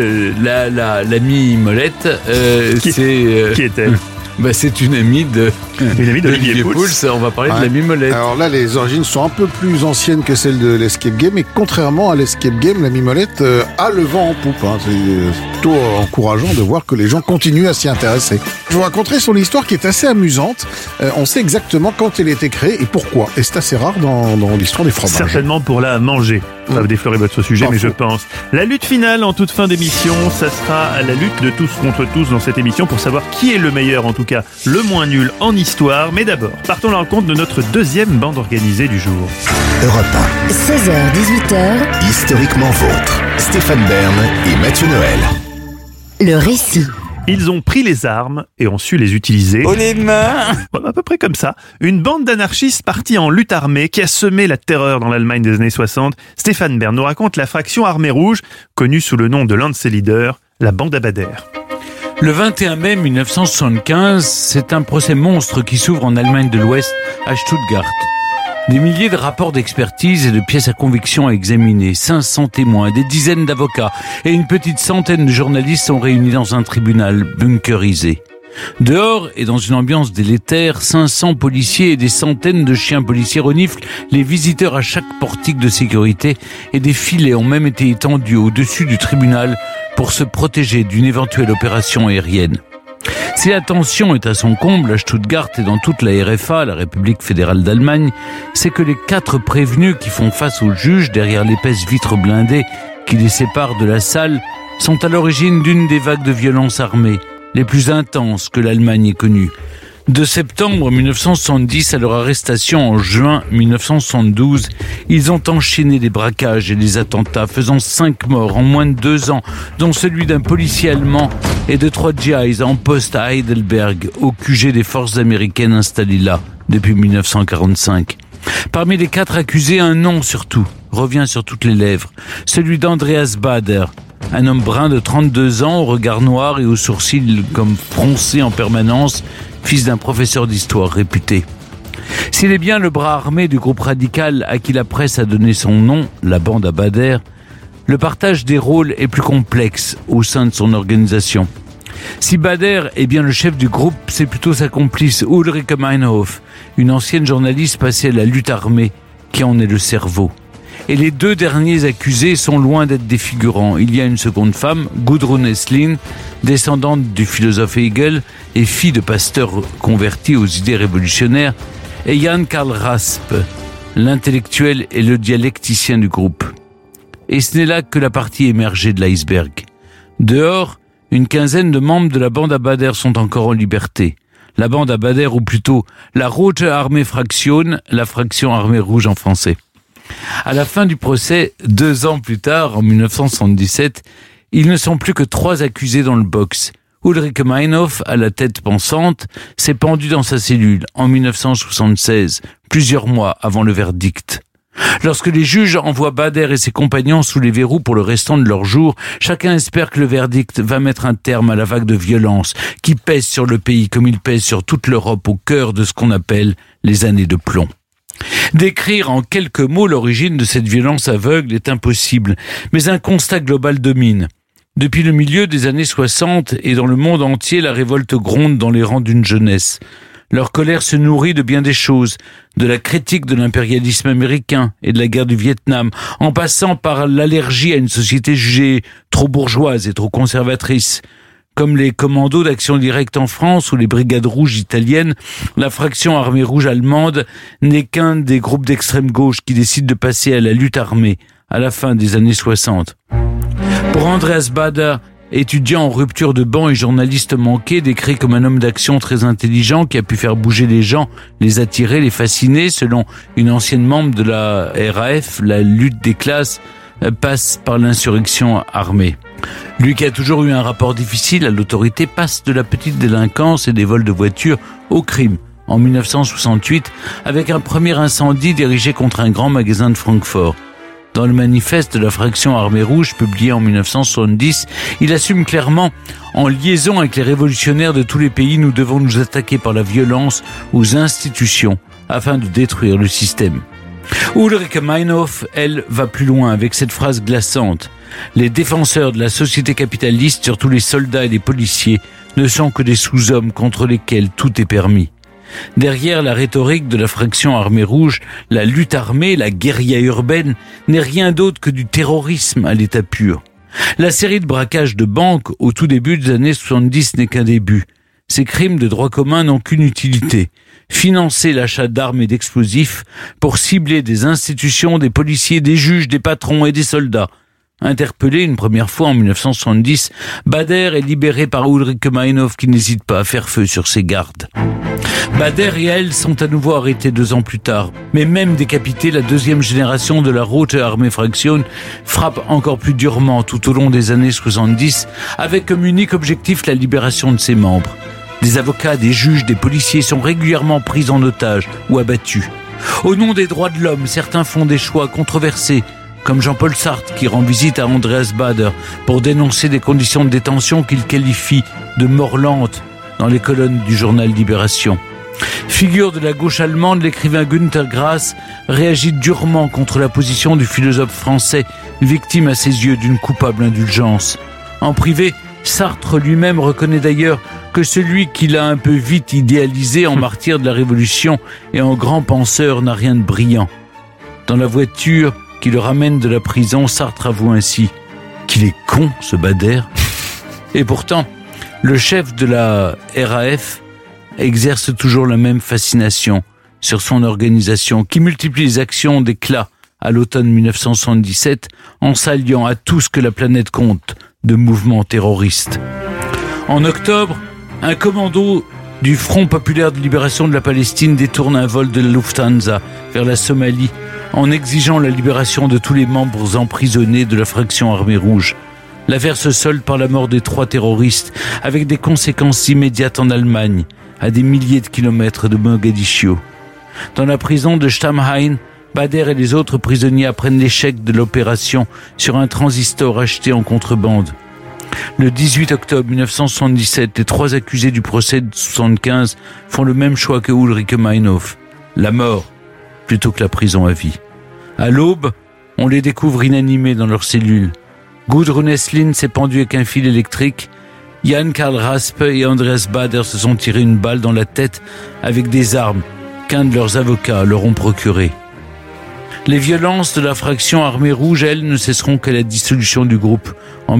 l'amie Molette, Qui est-elle? C'est une amie d'Olivier Pouls. On va parler de l'amie Molette. Alors là, les origines sont un peu plus anciennes que celles de l'escape game, et contrairement à l'escape game, l'amie Molette a le vent en poupe. C'est plutôt encourageant de voir que les gens continuent à s'y intéresser. Je vous raconterai son histoire qui est assez amusante. On sait exactement quand elle a été créée et pourquoi. Et c'est assez rare dans l'histoire des fromages. Certainement pour la manger. Ça va déflorer votre sujet, mais je pense. La lutte finale en toute fin d'émission, ça sera la lutte de tous contre tous dans cette émission pour savoir qui est le meilleur, en tout cas le moins nul en histoire. Mais d'abord, partons à la rencontre de notre deuxième bande organisée du jour. Europe 16h-18h, 1, historiquement vôtre. Stéphane Bern et Mathieu Noël. le récit. Ils ont pris les armes et ont su les utiliser. Oh les mains! À peu près comme ça. Une bande d'anarchistes partie en lutte armée qui a semé la terreur dans l'Allemagne des années 60. Stéphane Bern nous raconte la fraction Armée Rouge, connue sous le nom de l'un de ses leaders, la bande à Bader. Le 21 mai 1975, c'est un procès monstre qui s'ouvre en Allemagne de l'Ouest, à Stuttgart. Des milliers de rapports d'expertise et de pièces à conviction à examiner, 500 témoins, des dizaines d'avocats et une petite centaine de journalistes sont réunis dans un tribunal bunkerisé. Dehors et dans une ambiance délétère, 500 policiers et des centaines de chiens policiers reniflent les visiteurs à chaque portique de sécurité et des filets ont même été étendus au-dessus du tribunal pour se protéger d'une éventuelle opération aérienne. Si la tension est à son comble à Stuttgart et dans toute la RFA, la République fédérale d'Allemagne, c'est que les 4 prévenus qui font face au juge derrière l'épaisse vitre blindée qui les sépare de la salle sont à l'origine d'une des vagues de violence armée les plus intenses que l'Allemagne ait connues. De septembre 1970 à leur arrestation en juin 1972, ils ont enchaîné les braquages et les attentats, faisant 5 morts en moins de 2 ans, dont celui d'un policier allemand et de 3 GIs en poste à Heidelberg, au QG des forces américaines installées là depuis 1945. Parmi les 4 accusés, un nom surtout revient sur toutes les lèvres, celui d'Andreas Bader, un homme brun de 32 ans, au regard noir et aux sourcils comme froncés en permanence, fils d'un professeur d'histoire réputé. S'il est bien le bras armé du groupe radical à qui la presse a donné son nom, la bande à Bader, le partage des rôles est plus complexe au sein de son organisation. Si Bader est bien le chef du groupe, c'est plutôt sa complice Ulrike Meinhof, une ancienne journaliste passée à la lutte armée, qui en est le cerveau. Et les deux derniers accusés sont loin d'être des figurants. Il y a une seconde femme, Gudrun Esslin, descendante du philosophe Hegel et fille de pasteur converti aux idées révolutionnaires, et Jan Karl Raspe, l'intellectuel et le dialecticien du groupe. Et ce n'est là que la partie émergée de l'iceberg. Dehors, une quinzaine de membres de la bande à Bader sont encore en liberté. La bande à Bader, ou plutôt la Rote Armee Fraktion, la fraction armée rouge en français. À la fin du procès, 2 ans plus tard, en 1977, ils ne sont plus que 3 accusés dans le box. Ulrike Meinhof, à la tête pensante, s'est pendue dans sa cellule en 1976, plusieurs mois avant le verdict. Lorsque les juges envoient Bader et ses compagnons sous les verrous pour le restant de leur jour, chacun espère que le verdict va mettre un terme à la vague de violence qui pèse sur le pays comme il pèse sur toute l'Europe au cœur de ce qu'on appelle les années de plomb. Décrire en quelques mots l'origine de cette violence aveugle est impossible, mais un constat global domine. Depuis le milieu des années 60 et dans le monde entier, la révolte gronde dans les rangs d'une jeunesse. Leur colère se nourrit de bien des choses, de la critique de l'impérialisme américain et de la guerre du Vietnam, en passant par l'allergie à une société jugée trop bourgeoise et trop conservatrice. Comme les commandos d'action directe en France ou les brigades rouges italiennes, la fraction armée rouge allemande n'est qu'un des groupes d'extrême gauche qui décident de passer à la lutte armée à la fin des années 60. Pour Andreas Bader, étudiant en rupture de banc et journaliste manqué, décrit comme un homme d'action très intelligent qui a pu faire bouger les gens, les attirer, les fasciner, selon une ancienne membre de la RAF, la lutte des classes passe par l'insurrection armée. Lui qui a toujours eu un rapport difficile à l'autorité passe de la petite délinquance et des vols de voitures au crime en 1968 avec un premier incendie dirigé contre un grand magasin de Francfort. Dans le manifeste de la fraction armée rouge publié en 1970, il assume clairement « En liaison avec les révolutionnaires de tous les pays, nous devons nous attaquer par la violence aux institutions afin de détruire le système ». Ulrike Meinhof, elle, va plus loin avec cette phrase glaçante. Les défenseurs de la société capitaliste, surtout les soldats et les policiers, ne sont que des sous-hommes contre lesquels tout est permis. Derrière la rhétorique de la fraction armée rouge, la lutte armée, la guérilla urbaine, n'est rien d'autre que du terrorisme à l'état pur. La série de braquages de banques au tout début des années 70 n'est qu'un début. Ces crimes de droit commun n'ont qu'une utilité. Financer l'achat d'armes et d'explosifs pour cibler des institutions, des policiers, des juges, des patrons et des soldats. Interpellé une première fois en 1970, Bader est libéré par Ulrike Meinhof qui n'hésite pas à faire feu sur ses gardes. Bader et elle sont à nouveau arrêtés 2 ans plus tard. Mais même décapité, la deuxième génération de la Rote Armee Fraktion frappe encore plus durement tout au long des années 70, avec comme unique objectif la libération de ses membres. Des avocats, des juges, des policiers sont régulièrement pris en otage ou abattus. Au nom des droits de l'homme, certains font des choix controversés, comme Jean-Paul Sartre qui rend visite à Andreas Bader pour dénoncer des conditions de détention qu'il qualifie de mort lente dans les colonnes du journal Libération. Figure de la gauche allemande, l'écrivain Günter Grass réagit durement contre la position du philosophe français, victime à ses yeux d'une coupable indulgence. En privé, Sartre lui-même reconnaît d'ailleurs que celui qu'il a un peu vite idéalisé en martyr de la Révolution et en grand penseur n'a rien de brillant. Dans la voiture qui le ramène de la prison, Sartre avoue ainsi qu'il est con, ce Bader. Et pourtant, le chef de la RAF exerce toujours la même fascination sur son organisation qui multiplie les actions d'éclat à l'automne 1977 en s'alliant à tout ce que la planète compte de mouvements terroristes. En octobre, un commando du Front populaire de libération de la Palestine détourne un vol de la Lufthansa vers la Somalie en exigeant la libération de tous les membres emprisonnés de la fraction armée rouge. L'affaire se solde par la mort des 3 terroristes avec des conséquences immédiates en Allemagne, à des milliers de kilomètres de Mogadiscio. Dans la prison de Stammheim, Bader et les autres prisonniers apprennent l'échec de l'opération sur un transistor acheté en contrebande. Le 18 octobre 1977, les 3 accusés du procès de 75 font le même choix que Ulrike Meinhof, la mort plutôt que la prison à vie. À l'aube, on les découvre inanimés dans leurs cellules, Gudrun Esslin s'est pendue avec un fil électrique. Jan Karl Raspe et Andreas Bader se sont tirés une balle dans la tête avec des armes qu'un de leurs avocats leur ont procurées. Les violences de la fraction Armée Rouge, elles, ne cesseront qu'à la dissolution du groupe en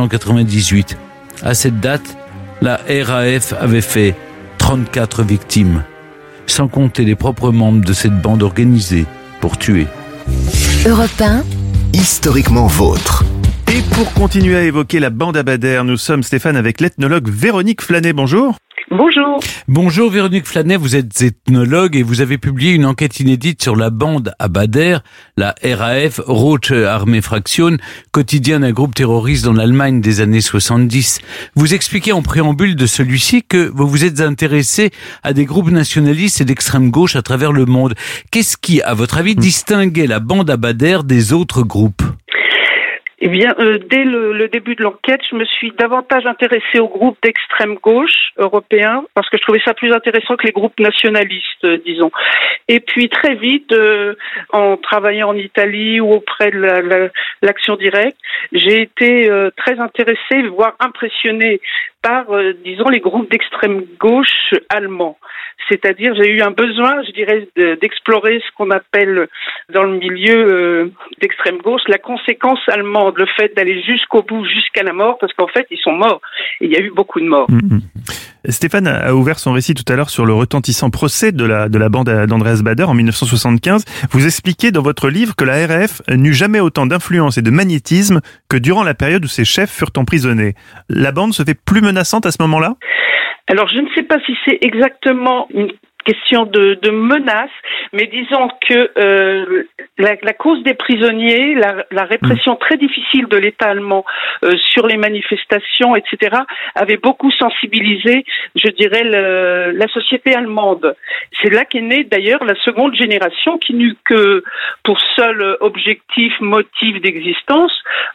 1998. À cette date, la RAF avait fait 34 victimes, sans compter les propres membres de cette bande organisée pour tuer. Europe 1, Historiquement vôtre. Et pour continuer à évoquer la bande à Bader, nous sommes, Stéphane, avec l'ethnologue Véronique Flanet. Bonjour. Bonjour. Bonjour Véronique Flanet, vous êtes ethnologue et vous avez publié une enquête inédite sur la bande à Bader, la RAF, Rote Armee Fraktion, quotidien d'un groupe terroriste dans l'Allemagne des années 70. Vous expliquez en préambule de celui-ci que vous vous êtes intéressé à des groupes nationalistes et d'extrême gauche à travers le monde. Qu'est-ce qui, à votre avis, distinguait la bande à Bader des autres groupes ? Eh bien, dès le début de l'enquête, je me suis davantage intéressée aux groupes d'extrême gauche européens parce que je trouvais ça plus intéressant que les groupes nationalistes, disons. Et puis très vite, en travaillant en Italie ou auprès de l'Action directe, j'ai été très intéressée, voire impressionnée par, disons, les groupes d'extrême gauche allemands. C'est-à-dire, j'ai eu un besoin, je dirais, d'explorer ce qu'on appelle dans le milieu d'extrême gauche la conséquence allemande, le fait d'aller jusqu'au bout, jusqu'à la mort, parce qu'en fait, ils sont morts. Et il y a eu beaucoup de morts. Stéphane a ouvert son récit tout à l'heure sur le retentissant procès de la bande d'Andreas Bader en 1975. Vous expliquez dans votre livre que la RAF n'eut jamais autant d'influence et de magnétisme que durant la période où ses chefs furent emprisonnés. La bande se fait plus menaçante à ce moment-là ? Alors, je ne sais pas si c'est exactement une question de menace, mais disons que la cause des prisonniers, la répression très difficile de l'État allemand sur les manifestations, etc., avait beaucoup sensibilisé, je dirais, la société allemande. C'est là qu'est née d'ailleurs la seconde génération qui n'eut que pour seul objectif, motif d'existence,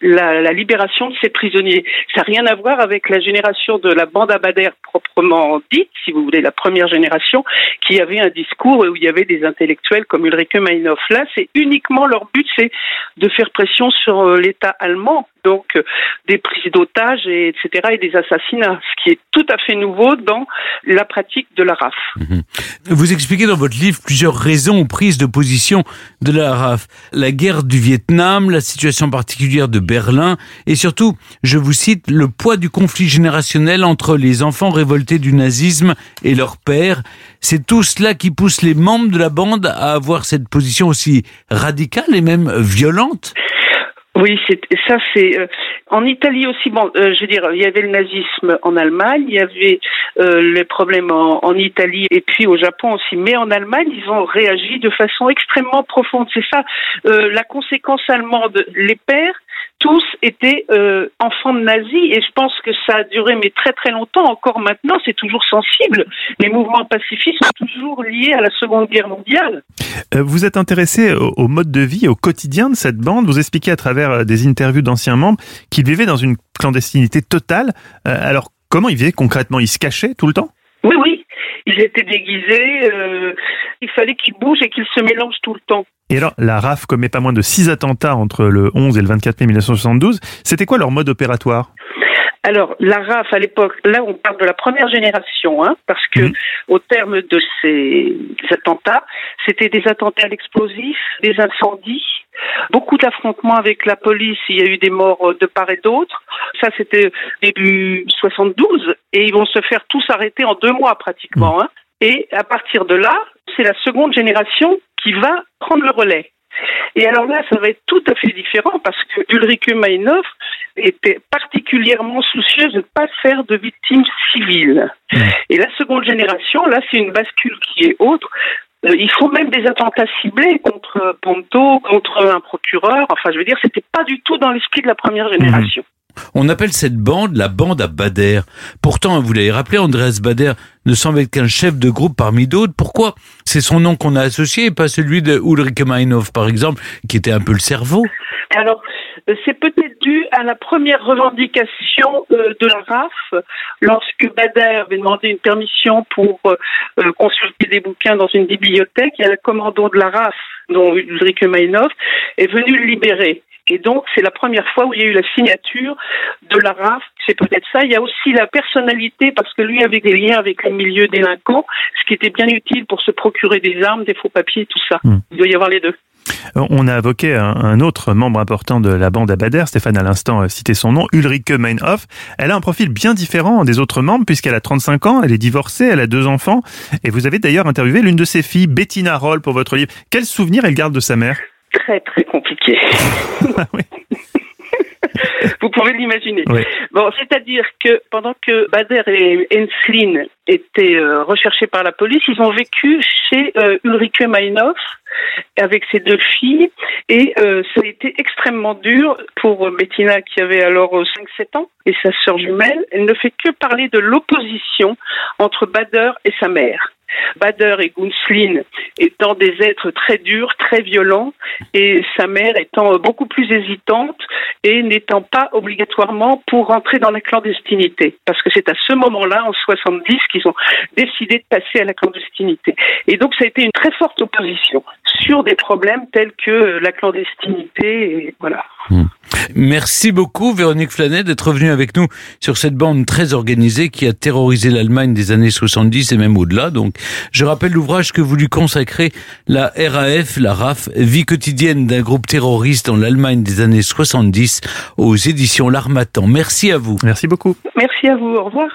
la libération de ces prisonniers. Ça n'a rien à voir avec la génération de la bande à Bader proprement dite, si vous voulez, la première génération, qui avait un discours où il y avait des intellectuels comme Ulrike Meinhof. Là, c'est uniquement leur but, c'est de faire pression sur l'État allemand, donc des prises d'otages, etc., et des assassinats, ce qui est tout à fait nouveau dans la pratique de la RAF. Vous expliquez dans votre livre plusieurs raisons aux prises de position de la RAF. La guerre du Vietnam, la situation particulière de Berlin, et surtout, je vous cite, le poids du conflit générationnel entre les enfants révoltés du nazisme et leurs pères. C'est tout cela qui pousse les membres de la bande à avoir cette position aussi radicale et même violente. Oui, c'est en Italie aussi. Bon, je veux dire, il y avait le nazisme en Allemagne, il y avait les problèmes en Italie et puis au Japon aussi. Mais en Allemagne, ils ont réagi de façon extrêmement profonde. C'est ça, la conséquence allemande. Les pères, tous étaient enfants de nazis et je pense que ça a duré mais très très longtemps. Encore maintenant, c'est toujours sensible. Les mouvements pacifistes sont toujours liés à la Seconde Guerre mondiale. Vous êtes intéressé au mode de vie, au quotidien de cette bande. Vous expliquez à travers des interviews d'anciens membres qu'ils vivaient dans une clandestinité totale. Alors, comment ils vivaient concrètement ? Ils se cachaient tout le temps ? Oui. Ils étaient déguisés. Il fallait qu'ils bougent et qu'ils se mélangent tout le temps. Et alors, la RAF commet pas moins de 6 attentats entre le 11 et le 24 mai 1972. C'était quoi leur mode opératoire ? Alors, la RAF, à l'époque, là, on parle de la première génération, parce que au terme de ces attentats, c'était des attentats à l'explosif, des incendies, beaucoup d'affrontements avec la police, il y a eu des morts de part et d'autre. Ça, c'était début 72, et ils vont se faire tous arrêter en 2 mois, pratiquement. Et à partir de là, c'est la seconde génération qui va prendre le relais. Et alors là, ça va être tout à fait différent parce que Ulrike Meinhof était particulièrement soucieuse de ne pas faire de victimes civiles. Et la seconde génération, là, c'est une bascule qui est autre. Ils font même des attentats ciblés contre Ponto, contre un procureur. Enfin, je veux dire, c'était pas du tout dans l'esprit de la première génération. On appelle cette bande la bande à Bader. Pourtant, vous l'avez rappelé, Andreas Bader ne semble être qu'un chef de groupe parmi d'autres. Pourquoi c'est son nom qu'on a associé et pas celui de Ulrike Meinhof, par exemple, qui était un peu le cerveau ? Alors, c'est peut-être dû à la première revendication de la RAF, lorsque Bader avait demandé une permission pour consulter des bouquins dans une bibliothèque. Il y a le commandant de la RAF, dont Ulrike Meinhof, est venu le libérer. Et donc, c'est la première fois où il y a eu la signature de la RAF. C'est peut-être ça. Il y a aussi la personnalité, parce que lui avait des liens avec le milieu délinquant, ce qui était bien utile pour se procurer des armes, des faux papiers, tout ça. Il doit y avoir les deux. On a évoqué un autre membre important de la bande à Bader, Stéphane à l'instant cité son nom, Ulrike Meinhof. Elle a un profil bien différent des autres membres puisqu'elle a 35 ans, elle est divorcée, elle a 2 enfants. Et vous avez d'ailleurs interviewé l'une de ses filles, Bettina Roll, pour votre livre. Quel souvenir elle garde de sa mère ? Très, très compliqué. Oui. Vous pouvez l'imaginer. Oui. Bon, c'est-à-dire que pendant que Bader et Henslin étaient recherchés par la police, ils ont vécu chez Ulrike Meinhof avec ses 2 filles et ça a été extrêmement dur pour Bettina qui avait alors 5-7 ans et sa sœur jumelle. Elle ne fait que parler de l'opposition entre Bader et sa mère. Bader et Henslin étant des êtres très durs, très violents, et sa mère étant beaucoup plus hésitante et n'étant pas obligatoirement pour rentrer dans la clandestinité. Parce que c'est à ce moment-là, en 70, qu'ils ont décidé de passer à la clandestinité. Et donc ça a été une très forte opposition sur des problèmes tels que la clandestinité, et voilà. Merci beaucoup Véronique Flanet d'être venue avec nous sur cette bande très organisée qui a terrorisé l'Allemagne des années 70 et même au-delà. Donc, je rappelle l'ouvrage que vous lui consacrez, la RAF, vie quotidienne d'un groupe terroriste en l'Allemagne des années 70 aux éditions L'Harmattan. Merci à vous. Merci beaucoup. Merci à vous, au revoir.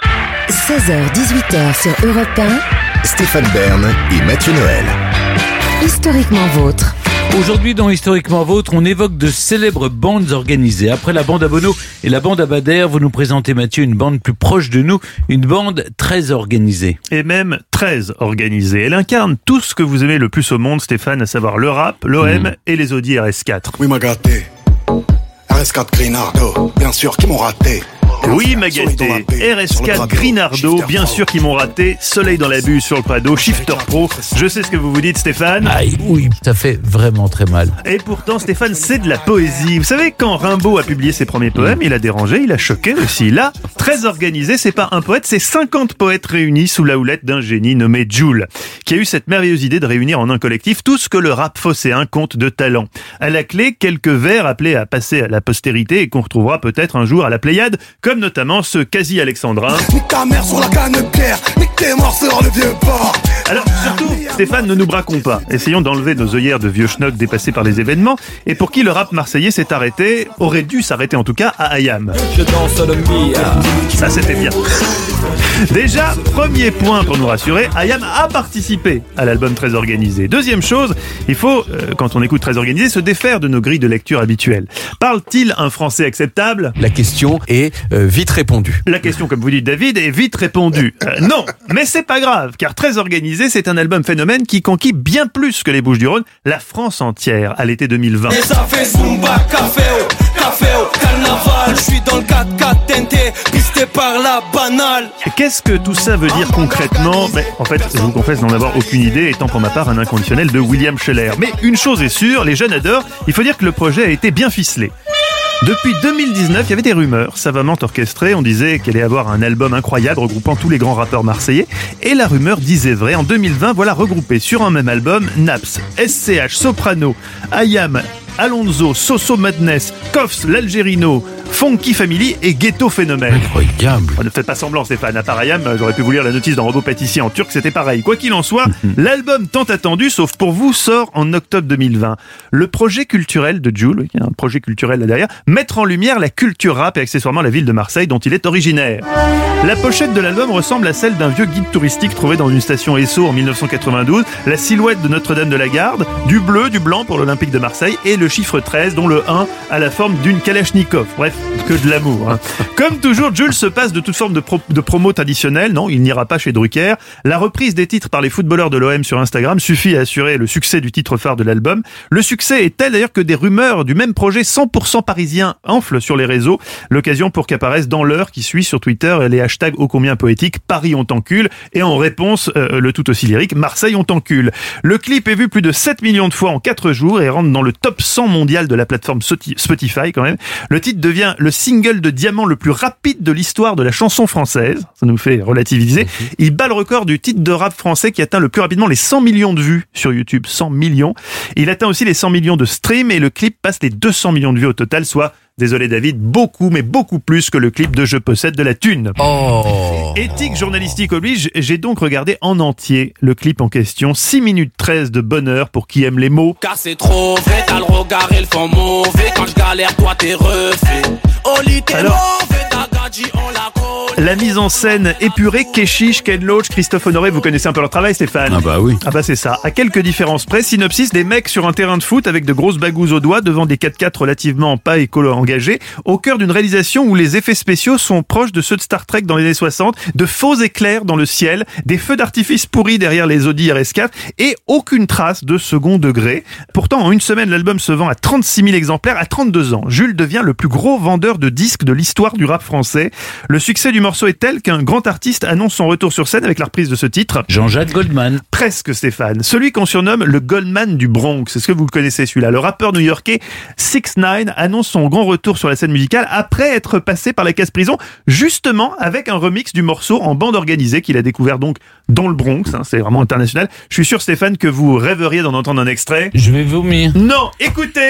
16h-18h sur Europe 1. Stéphane Bern et Mathieu Noël. Historiquement vôtre. Aujourd'hui, dans Historiquement Vôtre, on évoque de célèbres bandes organisées. Après la bande à Bono et la bande à Bader, vous nous présentez, Mathieu, une bande plus proche de nous, une bande très organisée. Et même très organisée. Elle incarne tout ce que vous aimez le plus au monde, Stéphane, à savoir le rap, l'OM et les Audi RS4. Oui, m'a gâté. RS4 Grinardo, bien sûr, qui m'ont raté. Oui, Magaté, RS4 Grinardo, bien sûr qu'ils m'ont raté, Soleil dans la buse sur le Prado, Shifter Pro, je sais ce que vous vous dites Stéphane. Aïe, oui, ça fait vraiment très mal. Et pourtant Stéphane, c'est de la poésie. Vous savez, quand Rimbaud a publié ses premiers poèmes, il a dérangé, il a choqué aussi. Là, très organisé, c'est pas un poète, c'est 50 poètes réunis sous la houlette d'un génie nommé Jul, qui a eu cette merveilleuse idée de réunir en un collectif tout ce que le rap phocéen compte de talent. À la clé, quelques vers appelés à passer à la postérité et qu'on retrouvera peut-être un jour à la Pléiade, comme notamment ce quasi-alexandrin. Nique ta mère sur la canne de pierre, nique tes morts sur le vieux port. Alors surtout, Stéphane, ne nous braquons pas. Essayons d'enlever nos œillères de vieux schnock dépassés par les événements et pour qui le rap marseillais s'est arrêté, aurait dû s'arrêter en tout cas à Ayam. Je danse le Mia. Ça c'était bien. Déjà, premier point pour nous rassurer, Ayam a participé à l'album Très Organisé. Deuxième chose, il faut, quand on écoute Très Organisé, se défaire de nos grilles de lecture habituelles. Parle-t-il un français acceptable ? La question est vite répondue. La question, comme vous dites David, est vite répondue. Non, mais c'est pas grave, car Très Organisé, c'est un album phénomène qui conquit bien plus que les Bouches-du-Rhône, la France entière, à l'été 2020. Et ça fait Zumba, caféo, carnaval. Je suis dans le 4x4 TNT, pisté par la banale. Qu'est-ce que tout ça veut dire concrètement ? En fait, je vous confesse n'en avoir aucune idée, étant pour ma part un inconditionnel de William Scheller. Mais une chose est sûre, les jeunes adorent, il faut dire que le projet a été bien ficelé. Depuis 2019, il y avait des rumeurs savamment orchestrées. On disait qu'il allait avoir un album incroyable regroupant tous les grands rappeurs marseillais. Et la rumeur disait vrai. En 2020, voilà regroupé sur un même album Naps, SCH, Soprano, Ayam, Alonso, Soso Madness, Koffs, l'Algérino, Funky Family et Ghetto Phénomène. Incroyable. Ne faites pas semblant Stéphane, à part Ayam, j'aurais pu vous lire la notice d'un robot pâtissier en turc, c'était pareil. Quoi qu'il en soit, l'album tant attendu, sauf pour vous, sort en octobre 2020. Le projet culturel de Jul, il y a un projet culturel là derrière, mettre en lumière la culture rap et accessoirement la ville de Marseille dont il est originaire. La pochette de l'album ressemble à celle d'un vieux guide touristique trouvé dans une station Esso en 1992, la silhouette de Notre-Dame de la Garde, du bleu, du blanc pour l'Olympique de Marseille et le chiffre 13 dont le 1 a la forme d'une Kalachnikov. Bref, que de l'amour. Hein. Comme toujours, Jul se passe de toute forme de promo traditionnelle. Non, il n'ira pas chez Drucker. La reprise des titres par les footballeurs de l'OM sur Instagram suffit à assurer le succès du titre phare de l'album. Le succès est tel d'ailleurs que des rumeurs du même projet 100% parisien enflent sur les réseaux. L'occasion pour qu'apparaissent dans l'heure qui suit sur Twitter les hashtags ô combien poétiques Paris on t'encule et en réponse le tout aussi lyrique Marseille on t'encule. Le clip est vu plus de 7 millions de fois en 4 jours et rentre dans le top 100 100 mondial de la plateforme Spotify quand même. Le titre devient le single de diamant le plus rapide de l'histoire de la chanson française. Ça nous fait relativiser. Il bat le record du titre de rap français qui atteint le plus rapidement les 100 millions de vues sur YouTube. 100 millions. Il atteint aussi les 100 millions de streams et le clip passe les 200 millions de vues au total, soit, désolé David, beaucoup plus que le clip de Je possède de la thune. Oh. Éthique journalistique oblige, j'ai donc regardé en entier le clip en question. 6 minutes 13 de bonheur pour qui aime les mots. Car c'est trop vrai, t'as le regard et le fond mauvais. Quand je galère, toi t'es refait. Au lit t'es mauvais, ta gadji on la connaît. La mise en scène épurée, Keshish, Ken Loach, Christophe Honoré, vous connaissez un peu leur travail, Stéphane? Ah bah oui. Ah bah c'est ça. À quelques différences près, synopsis, des mecs sur un terrain de foot avec de grosses bagouses aux doigts devant des 4x4 relativement pas écolo-engagés, au cœur d'une réalisation où les effets spéciaux sont proches de ceux de Star Trek dans les années 60, de faux éclairs dans le ciel, des feux d'artifice pourris derrière les Audi RS4 et aucune trace de second degré. Pourtant, en une semaine, l'album se vend à 36 000 exemplaires à 32 ans. Jules devient le plus gros vendeur de disques de l'histoire du rap français. Le succès du morceau est tel qu'un grand artiste annonce son retour sur scène avec la reprise de ce titre. Jean-Jacques Goldman. Presque, Stéphane. Celui qu'on surnomme le Goldman du Bronx. Est-ce que vous le connaissez celui-là? Le rappeur new-yorkais 6ix9ine annonce son grand retour sur la scène musicale après être passé par la case prison, justement avec un remix du morceau en bande organisée qu'il a découvert donc dans le Bronx. C'est vraiment international. Je suis sûr, Stéphane, que vous rêveriez d'en entendre un extrait. Je vais vomir. Non, écoutez.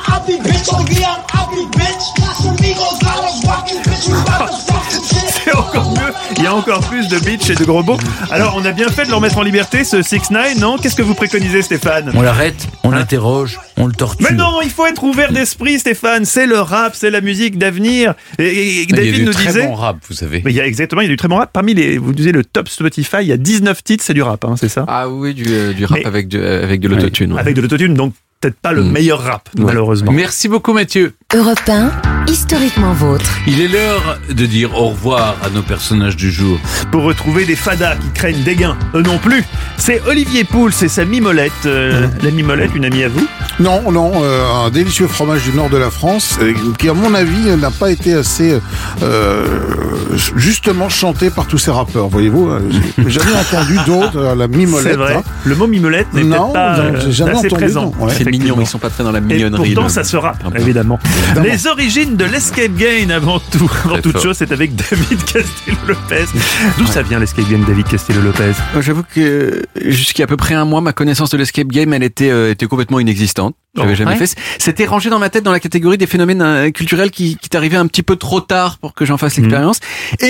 C'est encore mieux. Il y a encore plus de bitch et de gros mots. Alors, on a bien fait de le remettre en liberté, ce 6ix9ine, non? Qu'est-ce que vous préconisez, Stéphane? On l'arrête, on l'interroge, on le torture. Mais non, il faut être ouvert d'esprit, Stéphane. C'est le rap, c'est la musique d'avenir. Et David nous disait. Il y a du très bon rap, vous savez. Mais il y a du très bon rap. Parmi vous disiez le top Spotify, il y a 19 titres, c'est du rap, c'est ça? Ah oui, du rap avec de l'autotune. Ouais. Avec de l'autotune, donc peut-être pas le meilleur rap, malheureusement. Merci beaucoup, Mathieu. Europe 1, historiquement vôtre. Il est l'heure de dire au revoir à nos personnages du jour. Pour retrouver des fadas qui craignent des gains, eux non plus. C'est Olivier Pouls et sa mimolette. La mimolette, une amie à vous? Non, un délicieux fromage du nord de la France qui, à mon avis, n'a pas été assez justement chanté par tous ces rappeurs. Voyez-vous, j'ai jamais entendu d'autres la mimolette. C'est vrai. Le mot mimolette n'est peut-être pas jamais assez entendu, présent. C'est mignon, ils sont pas très dans la mignonnerie. Et pourtant, ça se rappe, évidemment. Les origines de l'Escape Game, avant toute chose, c'est avec David Castillo-Lopez. D'où ça vient l'Escape Game, David Castillo-Lopez? J'avoue que jusqu'à peu près un mois, ma connaissance de l'Escape Game, elle était complètement inexistante. J'avais jamais fait. C'était rangé dans ma tête dans la catégorie des phénomènes culturels qui t'arrivaient un petit peu trop tard pour que j'en fasse l'expérience.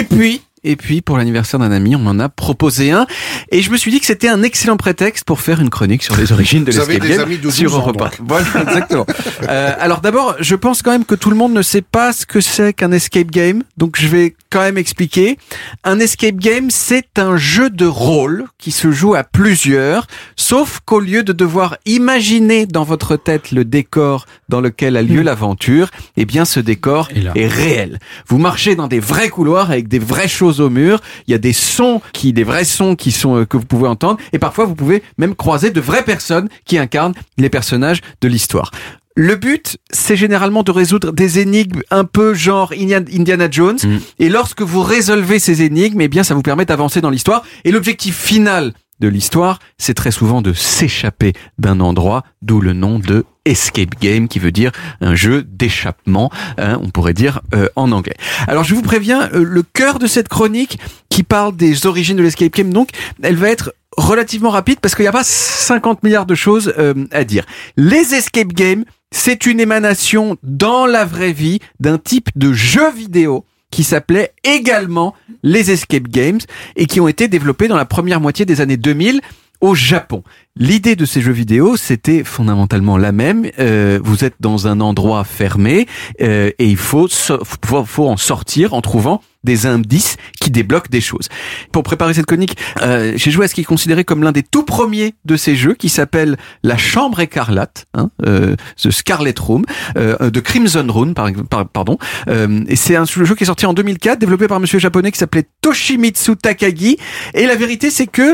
Et puis, pour l'anniversaire d'un ami, on m'en a proposé un. Et je me suis dit que c'était un excellent prétexte pour faire une chronique sur les origines de l'Escape Game sur Europe 1. Voilà, exactement. Alors d'abord, je pense quand même que tout le monde ne sait pas ce que c'est qu'un Escape Game. Donc je vais quand même expliquer. Un Escape Game, c'est un jeu de rôle qui se joue à plusieurs. Sauf qu'au lieu de devoir imaginer dans votre tête le décor dans lequel a lieu l'aventure, eh bien ce décor est réel. Vous marchez dans des vrais couloirs avec des vraies choses au mur, il y a des vrais sons que vous pouvez entendre, et parfois vous pouvez même croiser de vraies personnes qui incarnent les personnages de l'histoire. Le but, c'est généralement de résoudre des énigmes un peu genre Indiana Jones, et lorsque vous résolvez ces énigmes, eh bien ça vous permet d'avancer dans l'histoire, et l'objectif final de l'histoire, c'est très souvent de s'échapper d'un endroit, d'où le nom de Escape Game, qui veut dire un jeu d'échappement, on pourrait dire en anglais. Alors je vous préviens, le cœur de cette chronique qui parle des origines de l'Escape Game, donc, elle va être relativement rapide parce qu'il n'y a pas 50 milliards de choses à dire. Les Escape Games, c'est une émanation dans la vraie vie d'un type de jeu vidéo qui s'appelait également les Escape Games et qui ont été développés dans la première moitié des années 2000 au Japon. L'idée de ces jeux vidéo, c'était fondamentalement la même. Vous êtes dans un endroit fermé et il faut en sortir en trouvant des indices qui débloquent des choses. Pour préparer cette chronique, j'ai joué à ce qui est considéré comme l'un des tout premiers de ces jeux, qui s'appelle La Chambre Écarlate, The Scarlet Room, de Crimson Room, pardon. Et c'est un jeu qui est sorti en 2004, développé par un monsieur japonais qui s'appelait Toshimitsu Takagi. Et la vérité, c'est que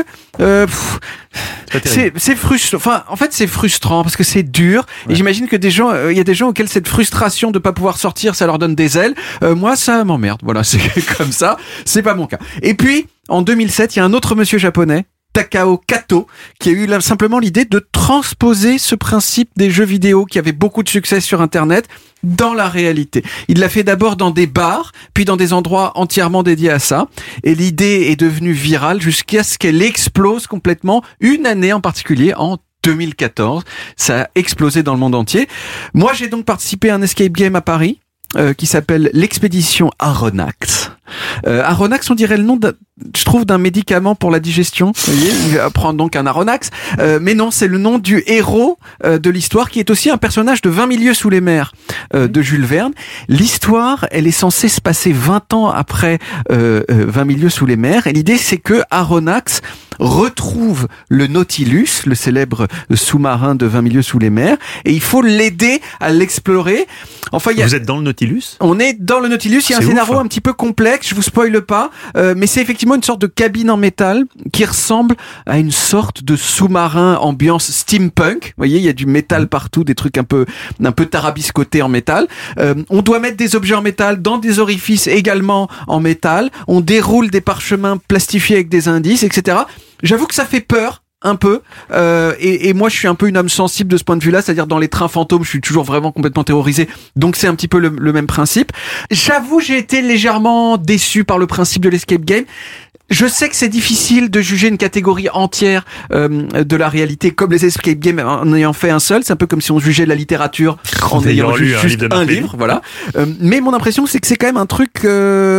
c'est frustrant. Enfin, en fait, c'est frustrant parce que c'est dur. Ouais. Et j'imagine que il y a des gens auxquels cette frustration de pas pouvoir sortir, ça leur donne des ailes. Moi, ça m'emmerde. Voilà, c'est comme ça. C'est pas mon cas. Et puis, en 2007, il y a un autre monsieur japonais, Takao Kato, qui a eu simplement l'idée de transposer ce principe des jeux vidéo qui avait beaucoup de succès sur Internet dans la réalité. Il l'a fait d'abord dans des bars, puis dans des endroits entièrement dédiés à ça. Et l'idée est devenue virale jusqu'à ce qu'elle explose complètement, une année en particulier, en 2014. Ça a explosé dans le monde entier. Moi, j'ai donc participé à un escape game à Paris, qui s'appelle l'expédition Aronnax. Aronnax, on dirait le nom, je trouve, d'un médicament pour la digestion. Vous voyez, il va prendre donc un Aronnax. Mais non, c'est le nom du héros de l'histoire, qui est aussi un personnage de 20 milieux sous les mers de Jules Verne. L'histoire, elle est censée se passer 20 ans après 20 milieux sous les mers. Et l'idée, c'est que Aronnax retrouve le Nautilus, le célèbre sous-marin de 20 milieux sous les mers, et il faut l'aider à l'explorer. Enfin, Vous êtes dans le Nautilus ? On est dans le Nautilus, il y a un scénario un petit peu complexe, je vous spoile pas, mais c'est effectivement une sorte de cabine en métal qui ressemble à une sorte de sous-marin ambiance steampunk. Vous voyez, il y a du métal partout, des trucs un peu tarabiscotés en métal. On doit mettre des objets en métal dans des orifices également en métal. On déroule des parchemins plastifiés avec des indices, etc. J'avoue que ça fait peur. Un peu, et moi je suis un peu une âme sensible de ce point de vue-là, c'est-à-dire dans les trains fantômes, je suis toujours vraiment complètement terrorisé, donc c'est un petit peu le même principe. J'avoue, j'ai été légèrement déçu par le principe de l'escape game. Je sais que c'est difficile de juger une catégorie entière de la réalité comme les escape games en ayant fait un seul. C'est un peu comme si on jugeait la littérature en ayant lu juste un livre, voilà. Mais mon impression, c'est que c'est quand même un truc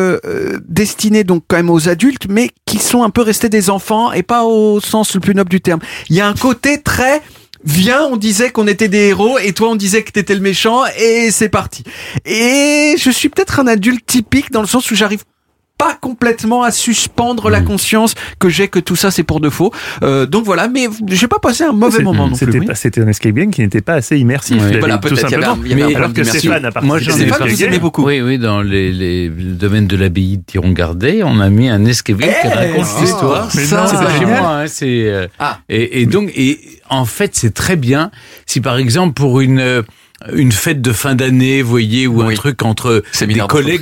destiné donc quand même aux adultes, mais qui sont un peu restés des enfants et pas au sens le plus noble du terme. Il y a un côté très viens, on disait qu'on était des héros et toi on disait que t'étais le méchant et c'est parti. Et je suis peut-être un adulte typique dans le sens où j'arrive pas complètement à suspendre la conscience que j'ai que tout ça c'est pour de faux. Donc voilà, mais j'ai pas passé un mauvais moment non plus. C'était un escape game qui n'était pas assez immersif. Voilà, tout simplement. Mais alors que Stéphane a participé. Moi j'en ai beaucoup. Oui, dans le domaine de l'abbaye de Thiron-Gardet, on a mis un escape game qui raconte l'histoire. C'est pas chez moi, hein, et donc en fait c'est très bien si par exemple pour une fête de fin d'année, vous voyez, ou un truc entre des collègues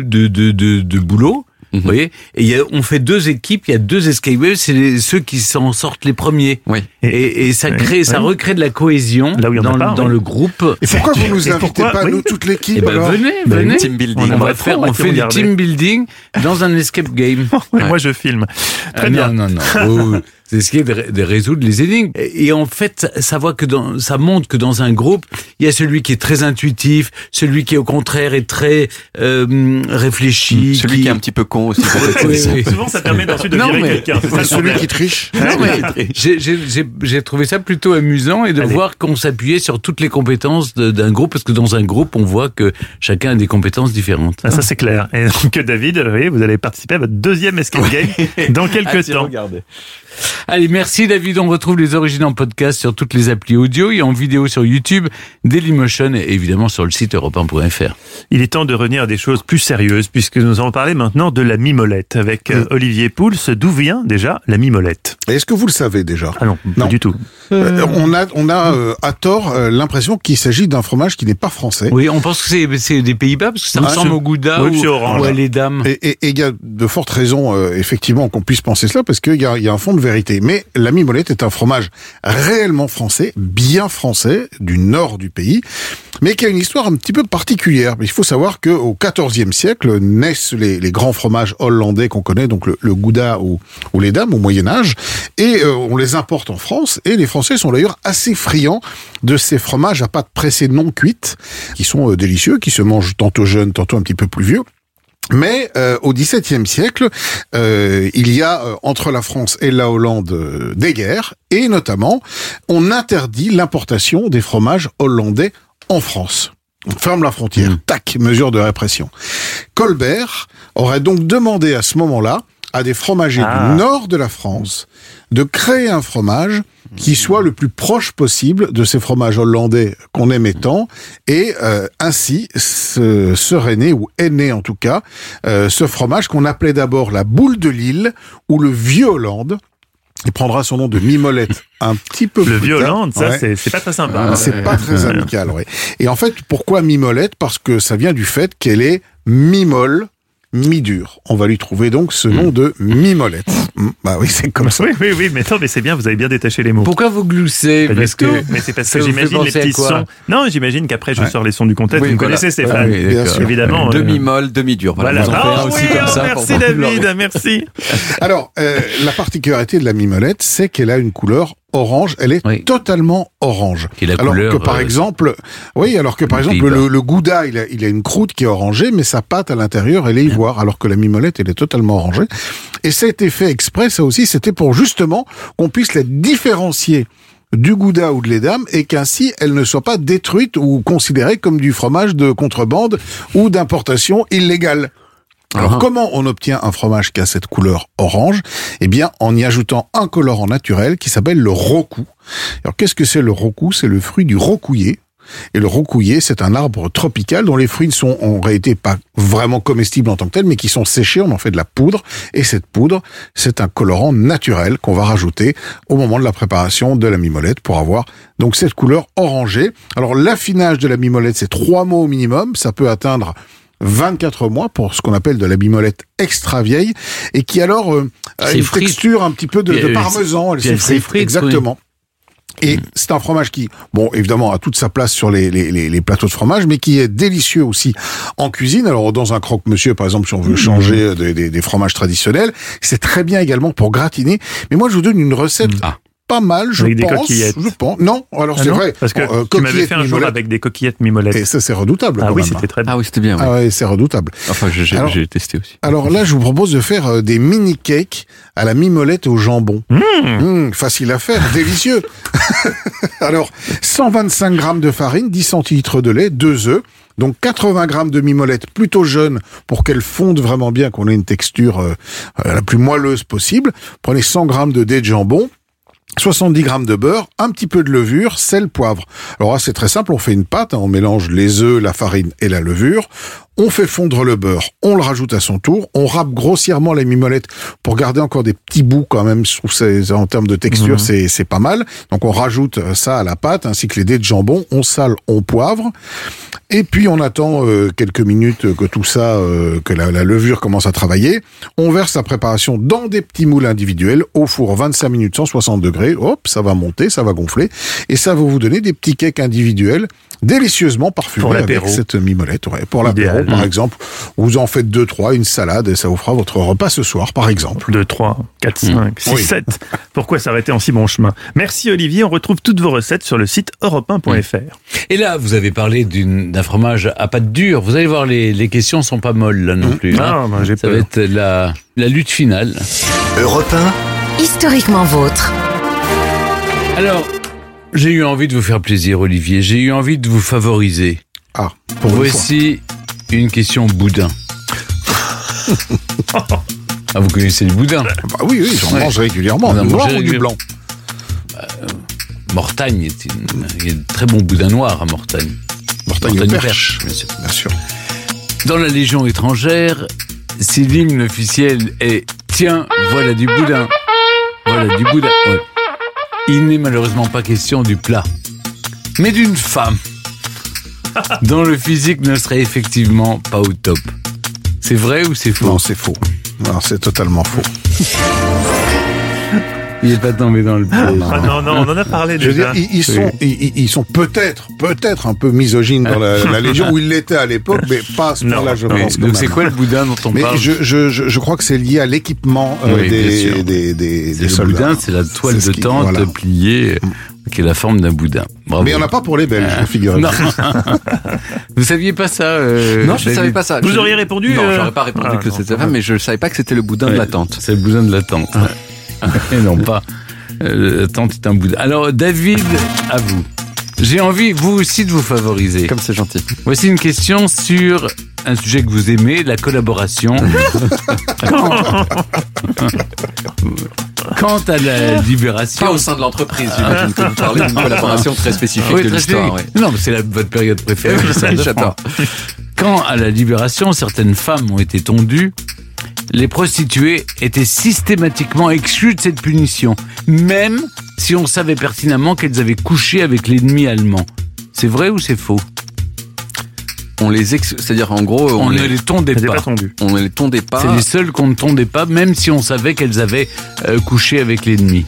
de boulot, vous voyez, et on fait deux équipes, il y a deux escape games, c'est ceux qui s'en sortent les premiers. Oui. Et ça recrée de la cohésion dans le groupe. Et pourquoi vous nous invitez pas, nous, toute l'équipe? Venez. Team building. On fait du team building dans un escape game. Moi, je filme. Très bien. Non. C'est essayer de résoudre les énigmes. Et en fait, ça montre que dans un groupe, il y a celui qui est très intuitif, celui qui au contraire est très réfléchi, celui qui est un petit peu con aussi. Souvent, ça permet ensuite de virer quelqu'un. C'est celui qui triche. J'ai trouvé ça plutôt amusant et de voir qu'on s'appuyait sur toutes les compétences d'un groupe, parce que dans un groupe, on voit que chacun a des compétences différentes. Ça, c'est clair. Et donc, David, vous allez participer à votre deuxième escape game dans quelques temps. Regardez. Allez, merci David. On retrouve les origines en podcast sur toutes les applis audio et en vidéo sur YouTube, Dailymotion et évidemment sur le site europe1.fr. Il est temps de revenir à des choses plus sérieuses puisque nous allons parler maintenant de la mimolette avec Olivier Pouls. D'où vient déjà la mimolette? Est-ce que vous le savez déjà? Ah non, pas du tout. On a à tort l'impression qu'il s'agit d'un fromage qui n'est pas français. Oui, on pense que c'est des Pays-Bas parce que ça ressemble au Gouda ou à l'Edam. Et il y a de fortes raisons effectivement qu'on puisse penser cela parce qu'il y a un fond de vérité. Mais la mimolette est un fromage réellement français, bien français, du nord du pays, mais qui a une histoire un petit peu particulière. Il faut savoir qu'au XIVe siècle naissent les grands fromages hollandais qu'on connaît, donc le Gouda ou l'Edam au Moyen-Âge, et on les importe en France, et les Français sont d'ailleurs assez friands de ces fromages à pâte pressée non cuite, qui sont délicieux, qui se mangent tantôt jeunes, tantôt un petit peu plus vieux. Mais au XVIIe siècle, il y a entre la France et la Hollande des guerres, et notamment, on interdit l'importation des fromages hollandais en France. On ferme la frontière, tac, mesure de répression. Colbert aurait donc demandé à ce moment-là à des fromagers du nord de la France de créer un fromage qui soit le plus proche possible de ces fromages hollandais qu'on aimait tant, et ainsi serait né, ou est né en tout cas, ce fromage qu'on appelait d'abord la boule de Lille, ou le vieux Hollande. Il prendra son nom de mimolette un petit peu plus tard. Le vieux Hollande, ça, c'est pas très sympa. C'est pas très amical, oui. Et en fait, pourquoi mimolette? Parce que ça vient du fait qu'elle est mi-molle, mi-dur. On va lui trouver donc ce nom de Mimolette. Bah oui, c'est comme ça. Oui, mais attends, mais c'est bien, vous avez bien détaché les mots. Pourquoi vous gloussez? Mais c'est parce que j'imagine les petits sons. Non, j'imagine qu'après je sors les sons du contexte. Vous me connaissez, Stéphane. Oui, bien sûr. Évidemment. Demi-molle, demi-dur. Voilà. Vous en faites aussi comme ça. Merci David, merci. Alors, la particularité de la Mimolette, c'est qu'elle a une couleur orange, elle est totalement orange. Alors que par exemple, le gouda, il a une croûte qui est orangée, mais sa pâte à l'intérieur, elle est ivoire, alors que la Mimolette, elle est totalement orangée. Et ça a été fait exprès, ça aussi, c'était pour justement qu'on puisse la différencier du gouda ou de l'édame, et qu'ainsi elle ne soit pas détruite ou considérée comme du fromage de contrebande ou d'importation illégale. Alors, comment on obtient un fromage qui a cette couleur orange? Eh bien, en y ajoutant un colorant naturel qui s'appelle le roku. Alors, qu'est-ce que c'est le roku? C'est le fruit du rocouillet. Et le rocouillet, c'est un arbre tropical dont les fruits ne sont en réalité pas vraiment comestibles en tant que tels, mais qui sont séchés, on en fait de la poudre. Et cette poudre, c'est un colorant naturel qu'on va rajouter au moment de la préparation de la mimolette pour avoir donc cette couleur orangée. Alors, l'affinage de la mimolette, c'est 3 mois au minimum. Ça peut atteindre 24 mois pour ce qu'on appelle de la mimolette extra vieille, et qui alors a une texture un petit peu de parmesan. Elle s'effrite, exactement. Et c'est un fromage qui, bon, évidemment, a toute sa place sur les plateaux de fromage, mais qui est délicieux aussi en cuisine. Alors, dans un croque-monsieur, par exemple, si on veut changer des fromages traditionnels, c'est très bien également pour gratiner. Mais moi, je vous donne une recette pas mal, je avec pense. Des coquillettes. Je pense. Non, alors c'est vrai. Parce que tu m'avais fait un jour avec des coquillettes mimolette. Et ça, c'est redoutable. Ah quand oui, même. c'était très bien. Ah oui, c'était bien. Ah ouais, c'est redoutable. Enfin, j'ai testé aussi. Alors là, je vous propose de faire des mini cakes à la mimolette au jambon. Facile à faire, délicieux. Alors, 125 grammes de farine, 10 centilitres de lait, 2 œufs. Donc 80 grammes de mimolette plutôt jeune pour qu'elle fonde vraiment bien, qu'on ait une texture la plus moelleuse possible. Prenez 100 grammes de dés de jambon. 70 grammes de beurre, un petit peu de levure, sel, poivre. Alors là, c'est très simple, on fait une pâte, on mélange les œufs, la farine et la levure. On fait fondre le beurre, on le rajoute à son tour, on râpe grossièrement la mimolette pour garder encore des petits bouts quand même. Je trouve que en termes de texture, c'est pas mal. Donc on rajoute ça à la pâte ainsi que les dés de jambon, on sale, on poivre. Et puis on attend quelques minutes que tout ça, que la levure commence à travailler. On verse la préparation dans des petits moules individuels au four 25 minutes 160 degrés. Hop, ça va monter, ça va gonfler. Et ça va vous donner des petits cakes individuels délicieusement parfumés avec cette mimolette. Ouais, pour l'apéro, par exemple, vous en faites 2-3, une salade, et ça vous fera votre repas ce soir, par exemple. 2, 3, 4, 5, 6, 7. Pourquoi s'arrêter en si bon chemin? Merci Olivier, on retrouve toutes vos recettes sur le site europe1.fr. Et là, vous avez parlé d'un fromage à pâte dure. Vous allez voir, les questions sont pas molles là non plus. Non, j'ai ça va être la lutte finale. Europe 1. Historiquement vôtre. Alors, j'ai eu envie de vous faire plaisir, Olivier. J'ai eu envie de vous favoriser. Voici une question boudin. Vous connaissez le boudin? Bah oui, j'en mange régulièrement. Du noir ou du blanc? Mortagne, il y a de très bons boudins noirs à Mortagne. Mortagne Perche, bien sûr. Dans la Légion étrangère, si l'hymne officiel est « Tiens, voilà du boudin ». Voilà du boudin. Ouais. Il n'est malheureusement pas question du plat, mais d'une femme dont le physique ne serait effectivement pas au top. C'est vrai ou c'est faux? Non, c'est faux. Non, c'est totalement faux. Il n'est pas tombé dans le piège. Non, on en a parlé déjà. Je veux dire, ils sont peut-être un peu misogynes dans la Légion, où ils l'étaient à l'époque, mais pas à ce moment-là, je pense. Donc c'est quoi le boudin dont on parle? Je crois que c'est lié à l'équipement des soldats. Le boudin, c'est la toile de tente pliée, qui est la forme d'un boudin. Bravo. Mais il n'y en a pas pour les Belges, figurez-vous. Vous saviez pas ça? Non, je ne savais pas ça. Vous auriez répondu? Non, j'aurais pas répondu que c'était sa femme, mais je ne savais pas que c'était le boudin de la tente. C'est le boudin de la tente. Et non pas. La tente est un boudin. Alors, David, à vous. J'ai envie, vous aussi, de vous favoriser. Comme c'est gentil. Voici une question sur un sujet que vous aimez, la collaboration. Quant à la libération... Pas au sein de l'entreprise, j'imagine que vous parlez d'une collaboration très spécifique de l'histoire. Non, mais c'est votre période préférée. J'adore. Quand, à la libération, certaines femmes ont été tondues, les prostituées étaient systématiquement exclues de cette punition, même si on savait pertinemment qu'elles avaient couché avec l'ennemi allemand. C'est vrai ou c'est faux? c'est-à-dire en gros, on ne les tondait pas. On ne les tondait pas. C'est les seules qu'on ne tondait pas, même si on savait qu'elles avaient couché avec l'ennemi.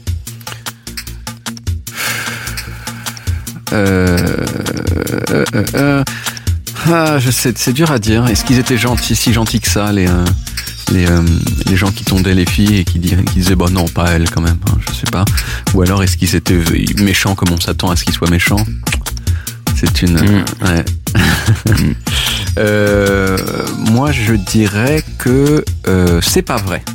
Je sais, c'est dur à dire. Est-ce qu'ils étaient si gentils que ça, les gens qui tondaient les filles et qui disaient bah non, pas elles quand même, hein, je sais pas. Ou alors est-ce qu'ils étaient méchants comme on s'attend à ce qu'ils soient méchants? C'est une... Ouais. Moi je dirais que c'est pas vrai.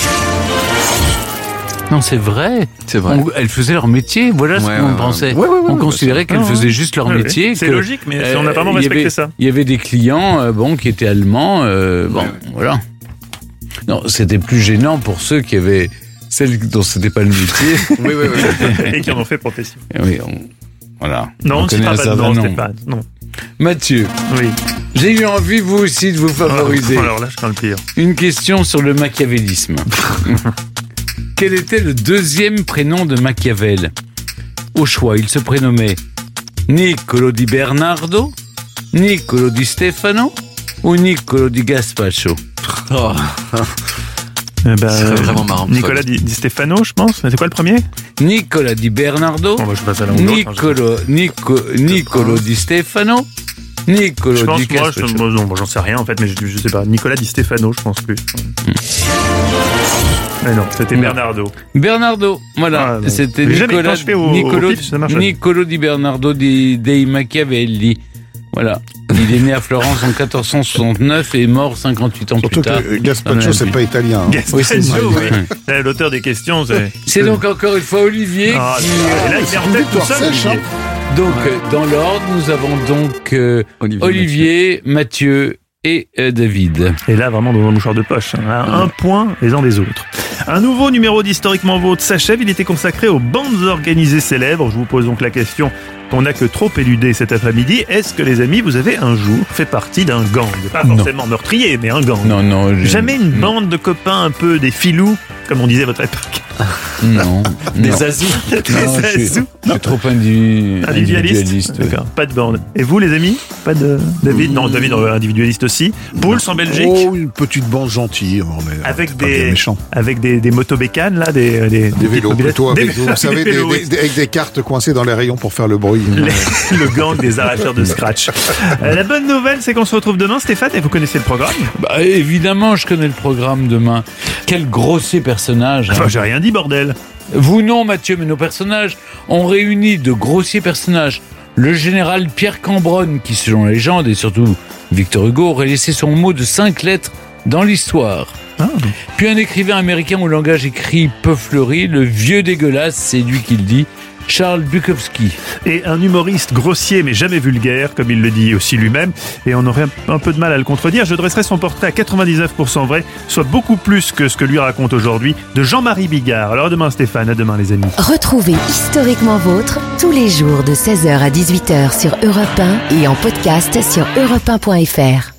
Non, c'est vrai. C'est vrai. Elles faisaient leur métier. Voilà ce qu'on pensait. On considérait qu'elles faisaient juste leur métier. C'est logique, mais on a vraiment respecté ça. Il y avait des clients, qui étaient allemands. Voilà. Non, c'était plus gênant pour ceux qui avaient celles dont c'était pas le métier. Et qui en ont fait profession. Oui, voilà. Non, on ne citera pas de nom, Stéphane. Non. Mathieu. Oui. J'ai eu envie, vous aussi, de vous favoriser. Alors là, je crains le pire. Une question sur le machiavélisme. Quel était le deuxième prénom de Machiavel? Au choix, il se prénommait Niccolo di Bernardo, Niccolo di Stefano ou Niccolo di Gaspacho? C'est vraiment marrant. Nicolas di Stefano, je pense. C'est quoi le premier? Nicolas di Bernardo, je passe à la Niccolo di Stefano, Niccolo di Gaspacho. Moi, j'en sais rien en fait, mais je sais pas. Nicolas di Stefano, je pense plus. Mais non, c'était Bernardo. Bernardo, voilà. C'était Niccolo di Bernardo dei Machiavelli. Voilà. Il est né à Florence en 1469 et est mort 58 ans plus tard. Surtout que Gaspacho, c'est pas italien. Gaspacho, oui. L'auteur des questions, c'est donc encore une fois Olivier qui... Et là, il est en tête tout seul, Olivier. Donc, dans l'ordre, nous avons donc Olivier, Mathieu et David. Et là, vraiment dans un mouchoir de poche. Un point les uns des autres. Un nouveau numéro d'Historiquement Vôtre s'achève. Il était consacré aux bandes organisées célèbres. Je vous pose donc la question qu'on n'a que trop éludée cet après-midi. Est-ce que, les amis, vous avez un jour fait partie d'un gang? Pas forcément meurtrier, mais un gang. Non. Jamais une bande de copains un peu des filous, comme on disait à votre époque? Non. Des azous. Je suis trop individualiste. D'accord, pas de bande. Et vous, les amis? Pas de David? Non, David individualiste aussi. Pouls en Belgique? Oh, une petite bande gentille. Avec des motobécanes, là, des vélos plutôt. Vous savez, avec des cartes coincées dans les rayons pour faire le bruit. Le gang des arracheurs de scratch. La bonne nouvelle, c'est qu'on se retrouve demain, Stéphane, et vous connaissez le programme? Évidemment, je connais le programme demain. Quel grossier personnage. Enfin, j'ai rien dit, bordel. Vous non, Mathieu, mais nos personnages ont réuni de grossiers personnages. Le général Pierre Cambronne, qui selon la légende, et surtout Victor Hugo, aurait laissé son mot de 5 lettres dans l'histoire. Puis un écrivain américain au langage écrit peu fleuri, le vieux dégueulasse, c'est lui qui le dit, Charles Bukowski. Et un humoriste grossier mais jamais vulgaire, comme il le dit aussi lui-même, et on aurait un peu de mal à le contredire. Je dresserai son portrait à 99% vrai, soit beaucoup plus que ce que lui raconte aujourd'hui, de Jean-Marie Bigard. Alors à demain Stéphane, à demain les amis. Retrouvez Historiquement Vôtre tous les jours de 16h à 18h sur Europe 1 et en podcast sur europe1.fr.